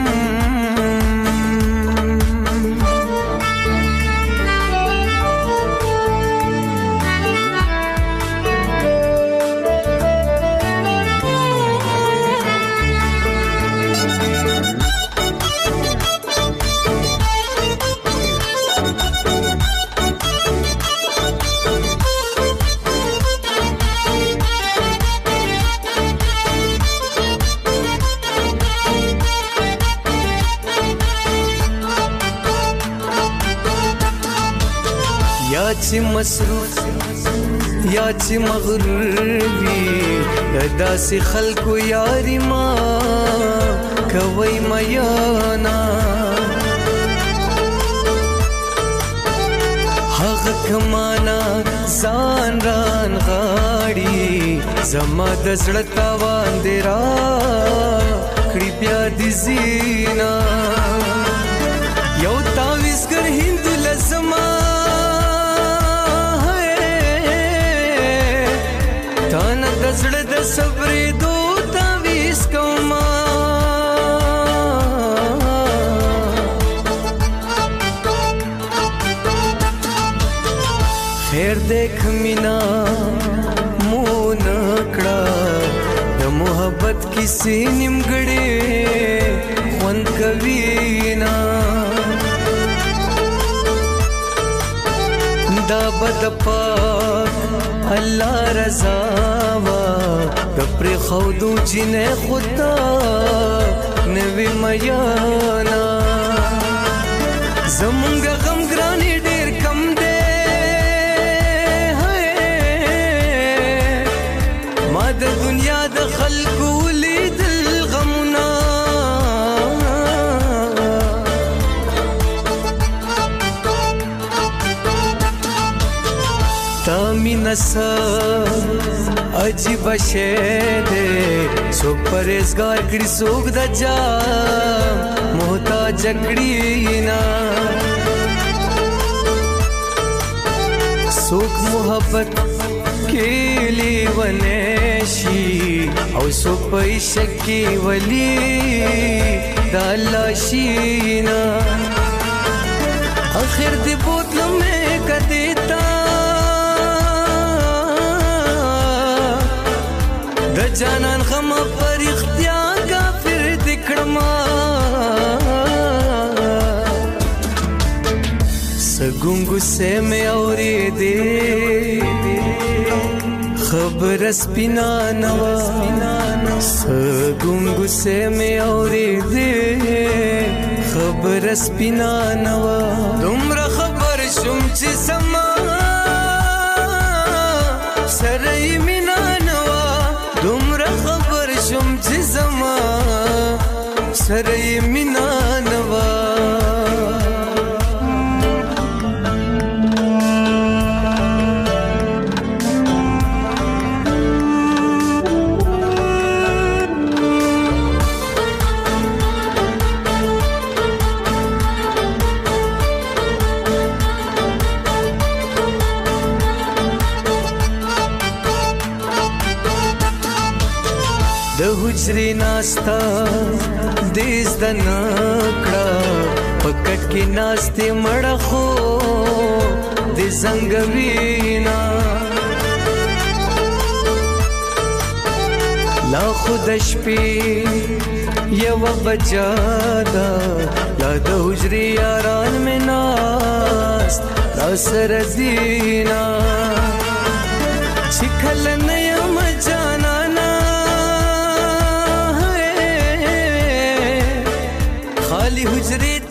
یا چې مصروف یا چې مغرور وي داسې خلکو یاري ما کوي میانا هغه کمانا ځان ران غاړي زما د زړه تاوان دی را کړي بیا دي زینا یو تاویزګر هندو لزما تانا د زړه د صبرې دو تاویز کوما خیر دیکھ مینا مو نکړه د محبت کیسې نیمګړې خوند کوي نا دا بد پاک الله رضا وا د پر خودو جنې خدا نوی میانا زمونږ غم ګرانی ډیر کم دی ما د دنیا د خلکو لیدل غمونه تامین سا عجیب شے دے سو پریزگار کڑی سوک دا جا محتاج کڑی نا سوک محبت کیلی ونیشی او سو پیشکی ولی دا اللہ شینا آخر دی بوتلو میں کدیتا د جانان غم پر اختیار کافر دکړما سګونګو سه مې اورې دې خبر سپینا نوا سګونګو سه مې اورې دې خبر سپینا نوا دومره خبر شوم چې سما سره مینا نوا دومره خبر شوم چې زما سره مینا نوا حجري ناستا دیز د نکړه پکټ کې ناستې مړه خو د زنګوینا لا خود شپې یو بجادا لا د حجري یاران مې ناست را سره زینا چې کله نه یم جانانا خالی حجري